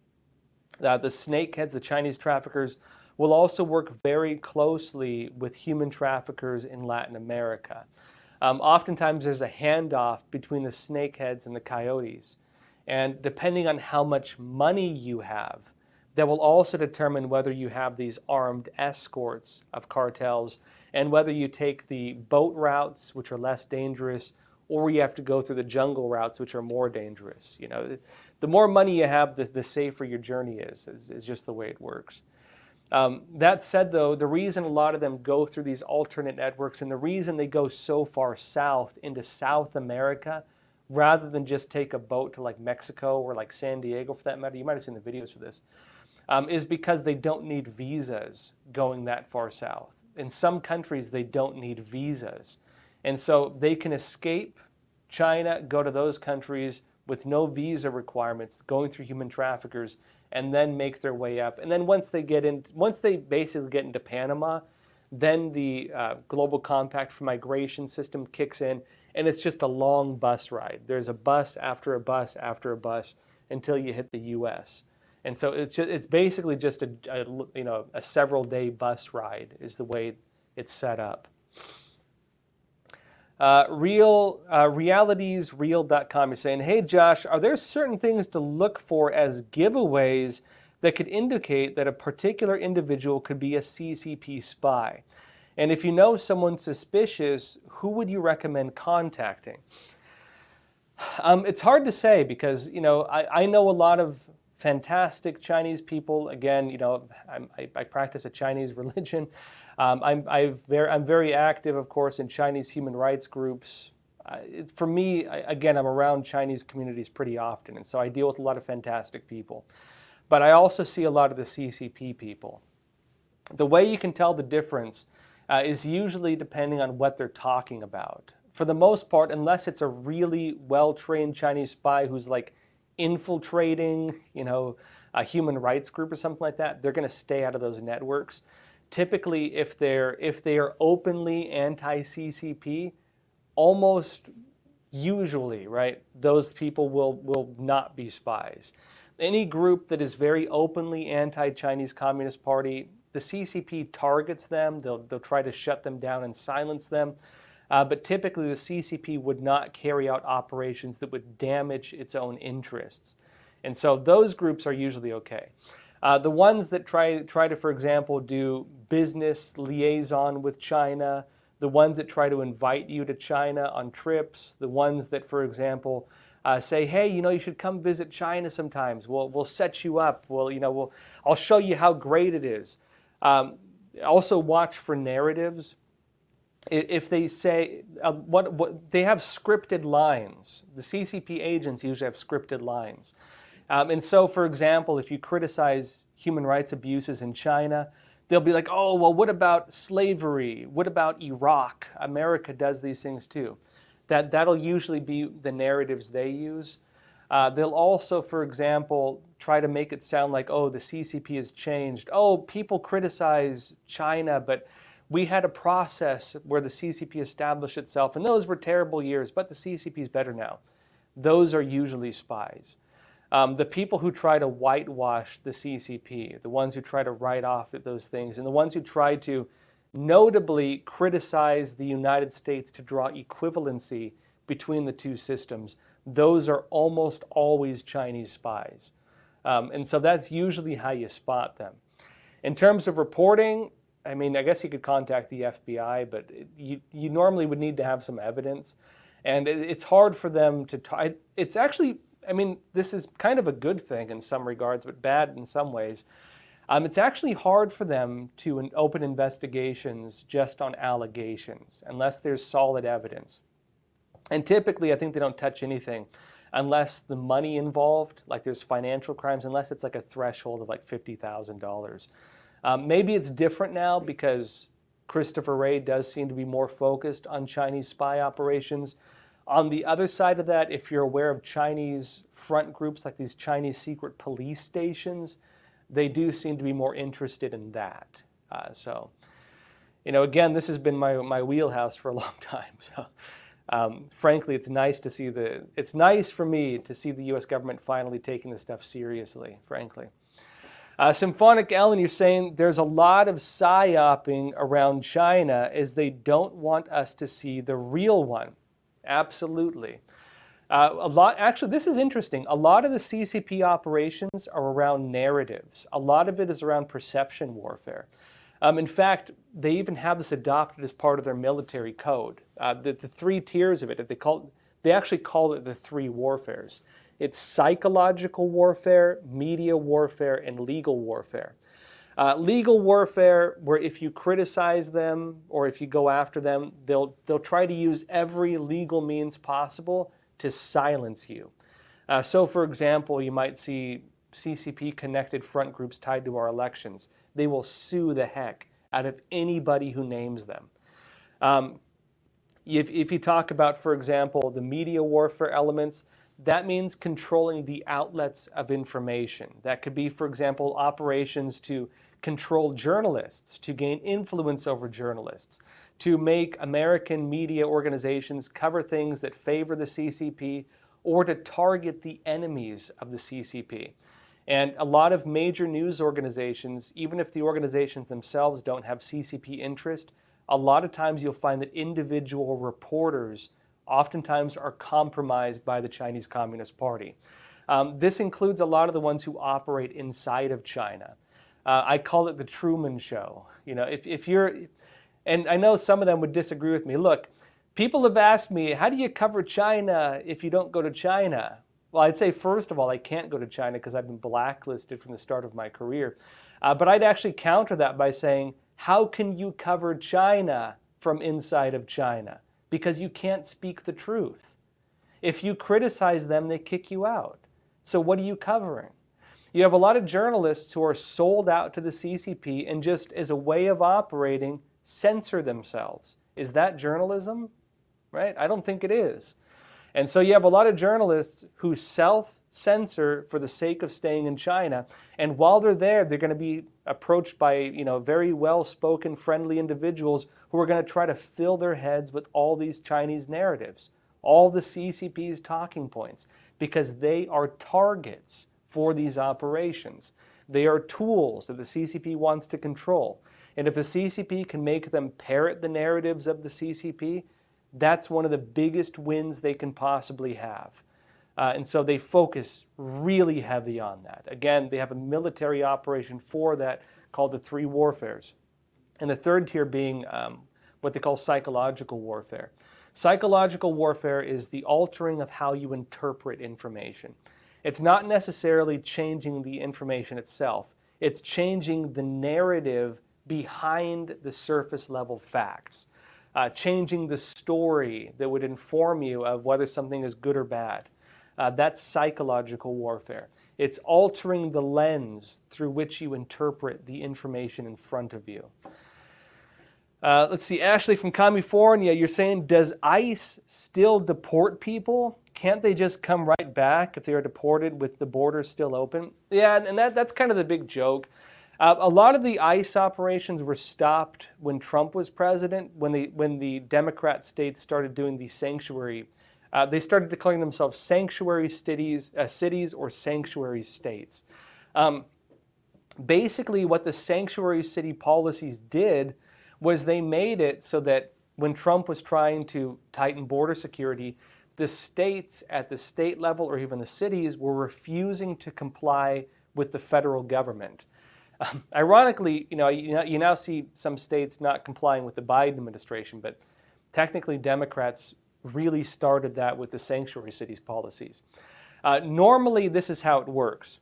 Uh, the snakeheads, the Chinese traffickers, will also work very closely with human traffickers in Latin America. Um, oftentimes there's a handoff between the snakeheads and the coyotes. And depending on how much money you have, that will also determine whether you have these armed escorts of cartels and whether you take the boat routes, which are less dangerous, or you have to go through the jungle routes, which are more dangerous. You know, the more money you have, the, the safer your journey is, is, is just the way it works. Um, that said, though, the reason a lot of them go through these alternate networks and the reason they go so far south into South America rather than just take a boat to like Mexico or like San Diego for that matter, you might have seen the videos for this, Um, is because they don't need visas going that far south. In some countries, they don't need visas. And so they can escape China, go to those countries with no visa requirements, going through human traffickers, and then make their way up. And then once they get in, once they basically get into Panama, then the uh, Global Compact for Migration system kicks in, and it's just a long bus ride. There's a bus after a bus after a bus until you hit the U S. And so it's just, it's basically just a, a you know a several day bus ride is the way it's set up. Uh, real uh, realities real dot com is saying, hey Josh, are there certain things to look for as giveaways that could indicate that a particular individual could be a C C P spy? And if you know someone suspicious, who would you recommend contacting? Um, it's hard to say because you know I, I know a lot of fantastic Chinese people. Again, you know, I'm, I, I practice a Chinese religion. Um, I'm, I've very, I'm very active, of course, in Chinese human rights groups. Uh, it, for me, I, again, I'm around Chinese communities pretty often, and so I deal with a lot of fantastic people. but I also see a lot of the C C P people. The way you can tell the difference uh, is usually depending on what they're talking about. For the most part, unless it's a really well-trained Chinese spy who's like infiltrating, you know, a human rights group or something like that, they're going to stay out of those networks. Typically, if they're if they are openly anti-C C P, almost usually, right, those people will will not be spies. Any group that is very openly anti-Chinese Communist Party, the C C P targets them. They'll they'll try to shut them down and silence them. Uh, but typically, the C C P would not carry out operations that would damage its own interests. And so those groups are usually okay. Uh, the ones that try, try to, for example, do business liaison with China, the ones that try to invite you to China on trips, the ones that, for example, uh, say, hey, you know, you should come visit China sometimes. We'll, we'll set you up. We'll, you know, we'll, I'll show you how great it is. Um, also watch for narratives. If they say, uh, what, what they have scripted lines. The C C P agents usually have scripted lines. Um, and so, for example, if you criticize human rights abuses in China, they'll be like, oh, well, what about slavery? What about Iraq? America does these things too. That, that'll usually be the narratives they use. Uh, they'll also, for example, try to make it sound like, oh, the C C P has changed. Oh, people criticize China, but we had a process where the C C P established itself, and those were terrible years, but the C C P is better now. Those are usually spies. Um, the people who try to whitewash the C C P, the ones who try to write off those things, and the ones who try to notably criticize the United States to draw equivalency between the two systems, those are almost always Chinese spies. Um, and so that's usually how you spot them. In terms of reporting, I mean, I guess you could contact the F B I, but it, you, you normally would need to have some evidence. And it, it's hard for them to t- it's actually, I mean, this is kind of a good thing in some regards, but bad in some ways. Um, it's actually hard for them to in, open investigations just on allegations, unless there's solid evidence. And typically, I think they don't touch anything unless the money involved, like there's financial crimes, unless it's like a threshold of like fifty thousand dollars. Um, maybe it's different now because Christopher Wray does seem to be more focused on Chinese spy operations. On the other side of that, if you're aware of Chinese front groups like these Chinese secret police stations, they do seem to be more interested in that. Uh, so, you know, again, this has been my, my wheelhouse for a long time. So, um, frankly, it's nice to see the, it's nice for me to see the U S government finally taking this stuff seriously, frankly. Uh, Symphonic Ellen, you're saying there's a lot of psyoping around China as they don't want us to see the real one. Absolutely. Uh, a lot, actually, this is interesting. A lot of the C C P operations are around narratives. A lot of it is around perception warfare. Um, in fact, they even have this adopted as part of their military code. Uh, the, the three tiers of it, they call, they actually call it the three warfares. It's psychological warfare, media warfare, and legal warfare. Uh, legal warfare, where if you criticize them or if you go after them, they'll they'll try to use every legal means possible to silence you. Uh, so, for example, you might see C C P-connected front groups tied to our elections. They will sue the heck out of anybody who names them. Um, if, if you talk about, for example, the media warfare elements, that means controlling the outlets of information. That could be, for example, operations to control journalists, to gain influence over journalists, to make American media organizations cover things that favor the C C P, or to target the enemies of the C C P. And a lot of major news organizations, even if the organizations themselves don't have C C P interest, a lot of times you'll find that individual reporters oftentimes are compromised by the Chinese Communist Party. Um, this includes a lot of the ones who operate inside of China. Uh, I call it the Truman Show. You know, if, if you're, and I know some of them would disagree with me. Look, people have asked me, how do you cover China if you don't go to China? Well, I'd say, first of all, I can't go to China because I've been blacklisted from the start of my career. Uh, but I'd actually counter that by saying, how can you cover China from inside of China? Because you can't speak the truth. If you criticize them, they kick you out. So what are you covering? You have a lot of journalists who are sold out to the C C P and just as a way of operating, censor themselves. Is that journalism? Right? I don't think it is. And so you have a lot of journalists who self-censor for the sake of staying in China. And while they're there, they're going to be approached by, you know, very well-spoken, friendly individuals who are going to try to fill their heads with all these Chinese narratives, all the C C P's talking points, because they are targets for these operations. They are tools that the C C P wants to control. And if the C C P can make them parrot the narratives of the C C P, that's one of the biggest wins they can possibly have. Uh, and so they focus really heavy on that. Again, they have a military operation for that called the Three Warfares. And the third tier being um, what they call psychological warfare. Psychological warfare is the altering of how you interpret information. It's not necessarily changing the information itself. It's changing the narrative behind the surface level facts. Uh, changing the story that would inform you of whether something is good or bad. Uh, that's psychological warfare. It's altering the lens through which you interpret the information in front of you. Uh, let's see, Ashley from California, you're saying, does ICE still deport people? Can't they just come right back if they are deported with the borders still open? Yeah, and that, that's kind of the big joke. Uh, a lot of the ICE operations were stopped when Trump was president, when the, when the Democrat states started doing the sanctuary. Uh, they started declaring themselves sanctuary cities, uh, cities or sanctuary states. Um, basically, what the sanctuary city policies did was they made it so that when Trump was trying to tighten border security, the states at the state level or even the cities were refusing to comply with the federal government. Um, ironically, you know, you, you now see some states not complying with the Biden administration, but technically Democrats really started that with the sanctuary cities policies. Uh, normally, this is how it works.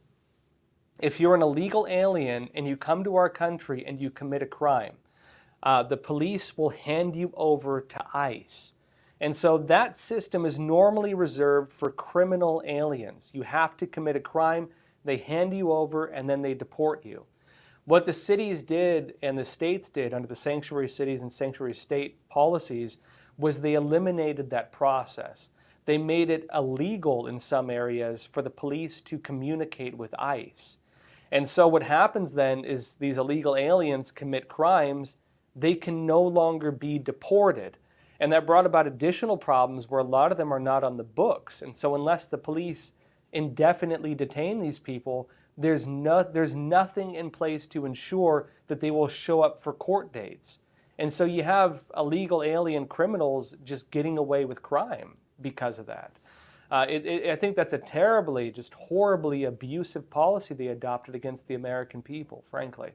If you're an illegal alien and you come to our country and you commit a crime, uh, the police will hand you over to ICE. And so that system is normally reserved for criminal aliens. You have to commit a crime, they hand you over, and then they deport you. What the cities did and the states did under the sanctuary cities and sanctuary state policies was they eliminated that process. They made it illegal in some areas for the police to communicate with ICE. And so what happens then is these illegal aliens commit crimes, they can no longer be deported. And that brought about additional problems where a lot of them are not on the books. And so unless the police indefinitely detain these people, There's, no, there's nothing in place to ensure that they will show up for court dates. And so you have illegal alien criminals just getting away with crime because of that. Uh, it, it, I think that's a terribly, just horribly abusive policy they adopted against the American people, frankly.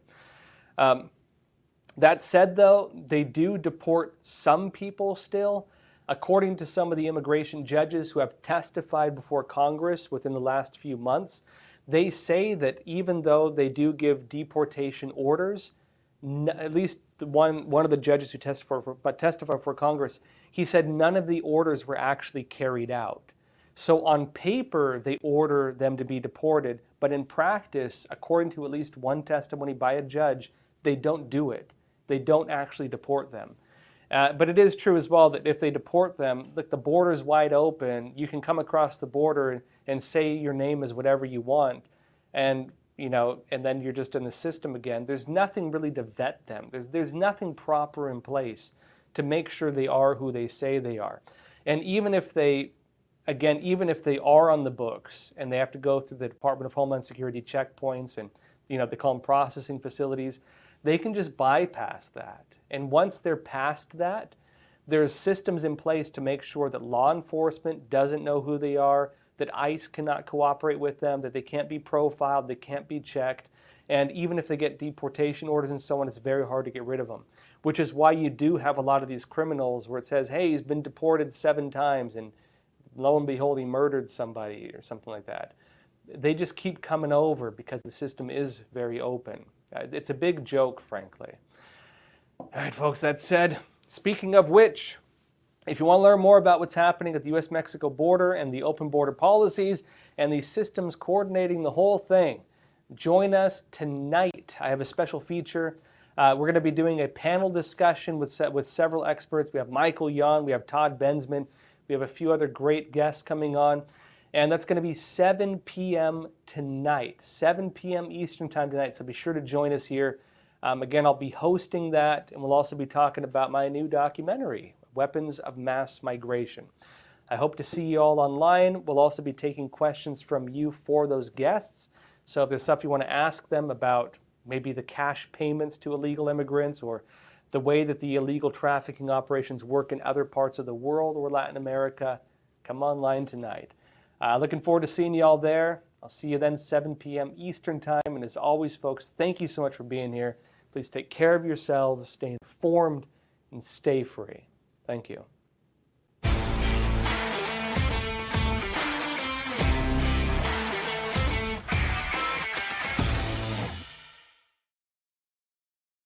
Um, that said, though, they do deport some people still. According to some of the immigration judges who have testified before Congress within the last few months, they say that even though they do give deportation orders, n- at least the one, one of the judges who testified for, but testified for Congress, he said none of the orders were actually carried out. So on paper, they order them to be deported, but in practice, according to at least one testimony by a judge, they don't do it. They don't actually deport them. Uh, but it is true as well that if they deport them, look, the border is wide open. You can come across the border and, and say your name is whatever you want, and you know, and then you're just in the system again. There's nothing really to vet them. There's there's nothing proper in place to make sure they are who they say they are. And even if they, again, even if they are on the books and they have to go through the Department of Homeland Security checkpoints and you know they call them processing facilities, they can just bypass that. And once they're past that, there's systems in place to make sure that law enforcement doesn't know who they are, that ICE cannot cooperate with them, that they can't be profiled, they can't be checked. And even if they get deportation orders and so on, it's very hard to get rid of them. Which is why you do have a lot of these criminals where it says, hey, he's been deported seven times and lo and behold, he murdered somebody or something like that. They just keep coming over because the system is very open. It's a big joke, frankly. All right, folks, that said, speaking of which, if you want to learn more about what's happening at the U S Mexico border and the open border policies and the systems coordinating the whole thing, Join us tonight. I have a special feature. Uh, we're going to be doing a panel discussion with se- with several experts. We have Michael Young, we have Todd Bensman, we have a few other great guests coming on, and that's going to be seven p.m. tonight, seven p.m. Eastern Time tonight, so be sure to join us here. Um, again, I'll be hosting that, and we'll also be talking about my new documentary, Weapons of Mass Migration. I hope to see you all online. We'll also be taking questions from you for those guests, so if there's stuff you want to ask them about maybe the cash payments to illegal immigrants or the way that the illegal trafficking operations work in other parts of the world or Latin America, come online tonight. Uh, looking forward to seeing you all there. I'll see you then, seven p.m. Eastern Time. And as always, folks, thank you so much for being here. Please take care of yourselves, stay informed, and stay free. Thank you.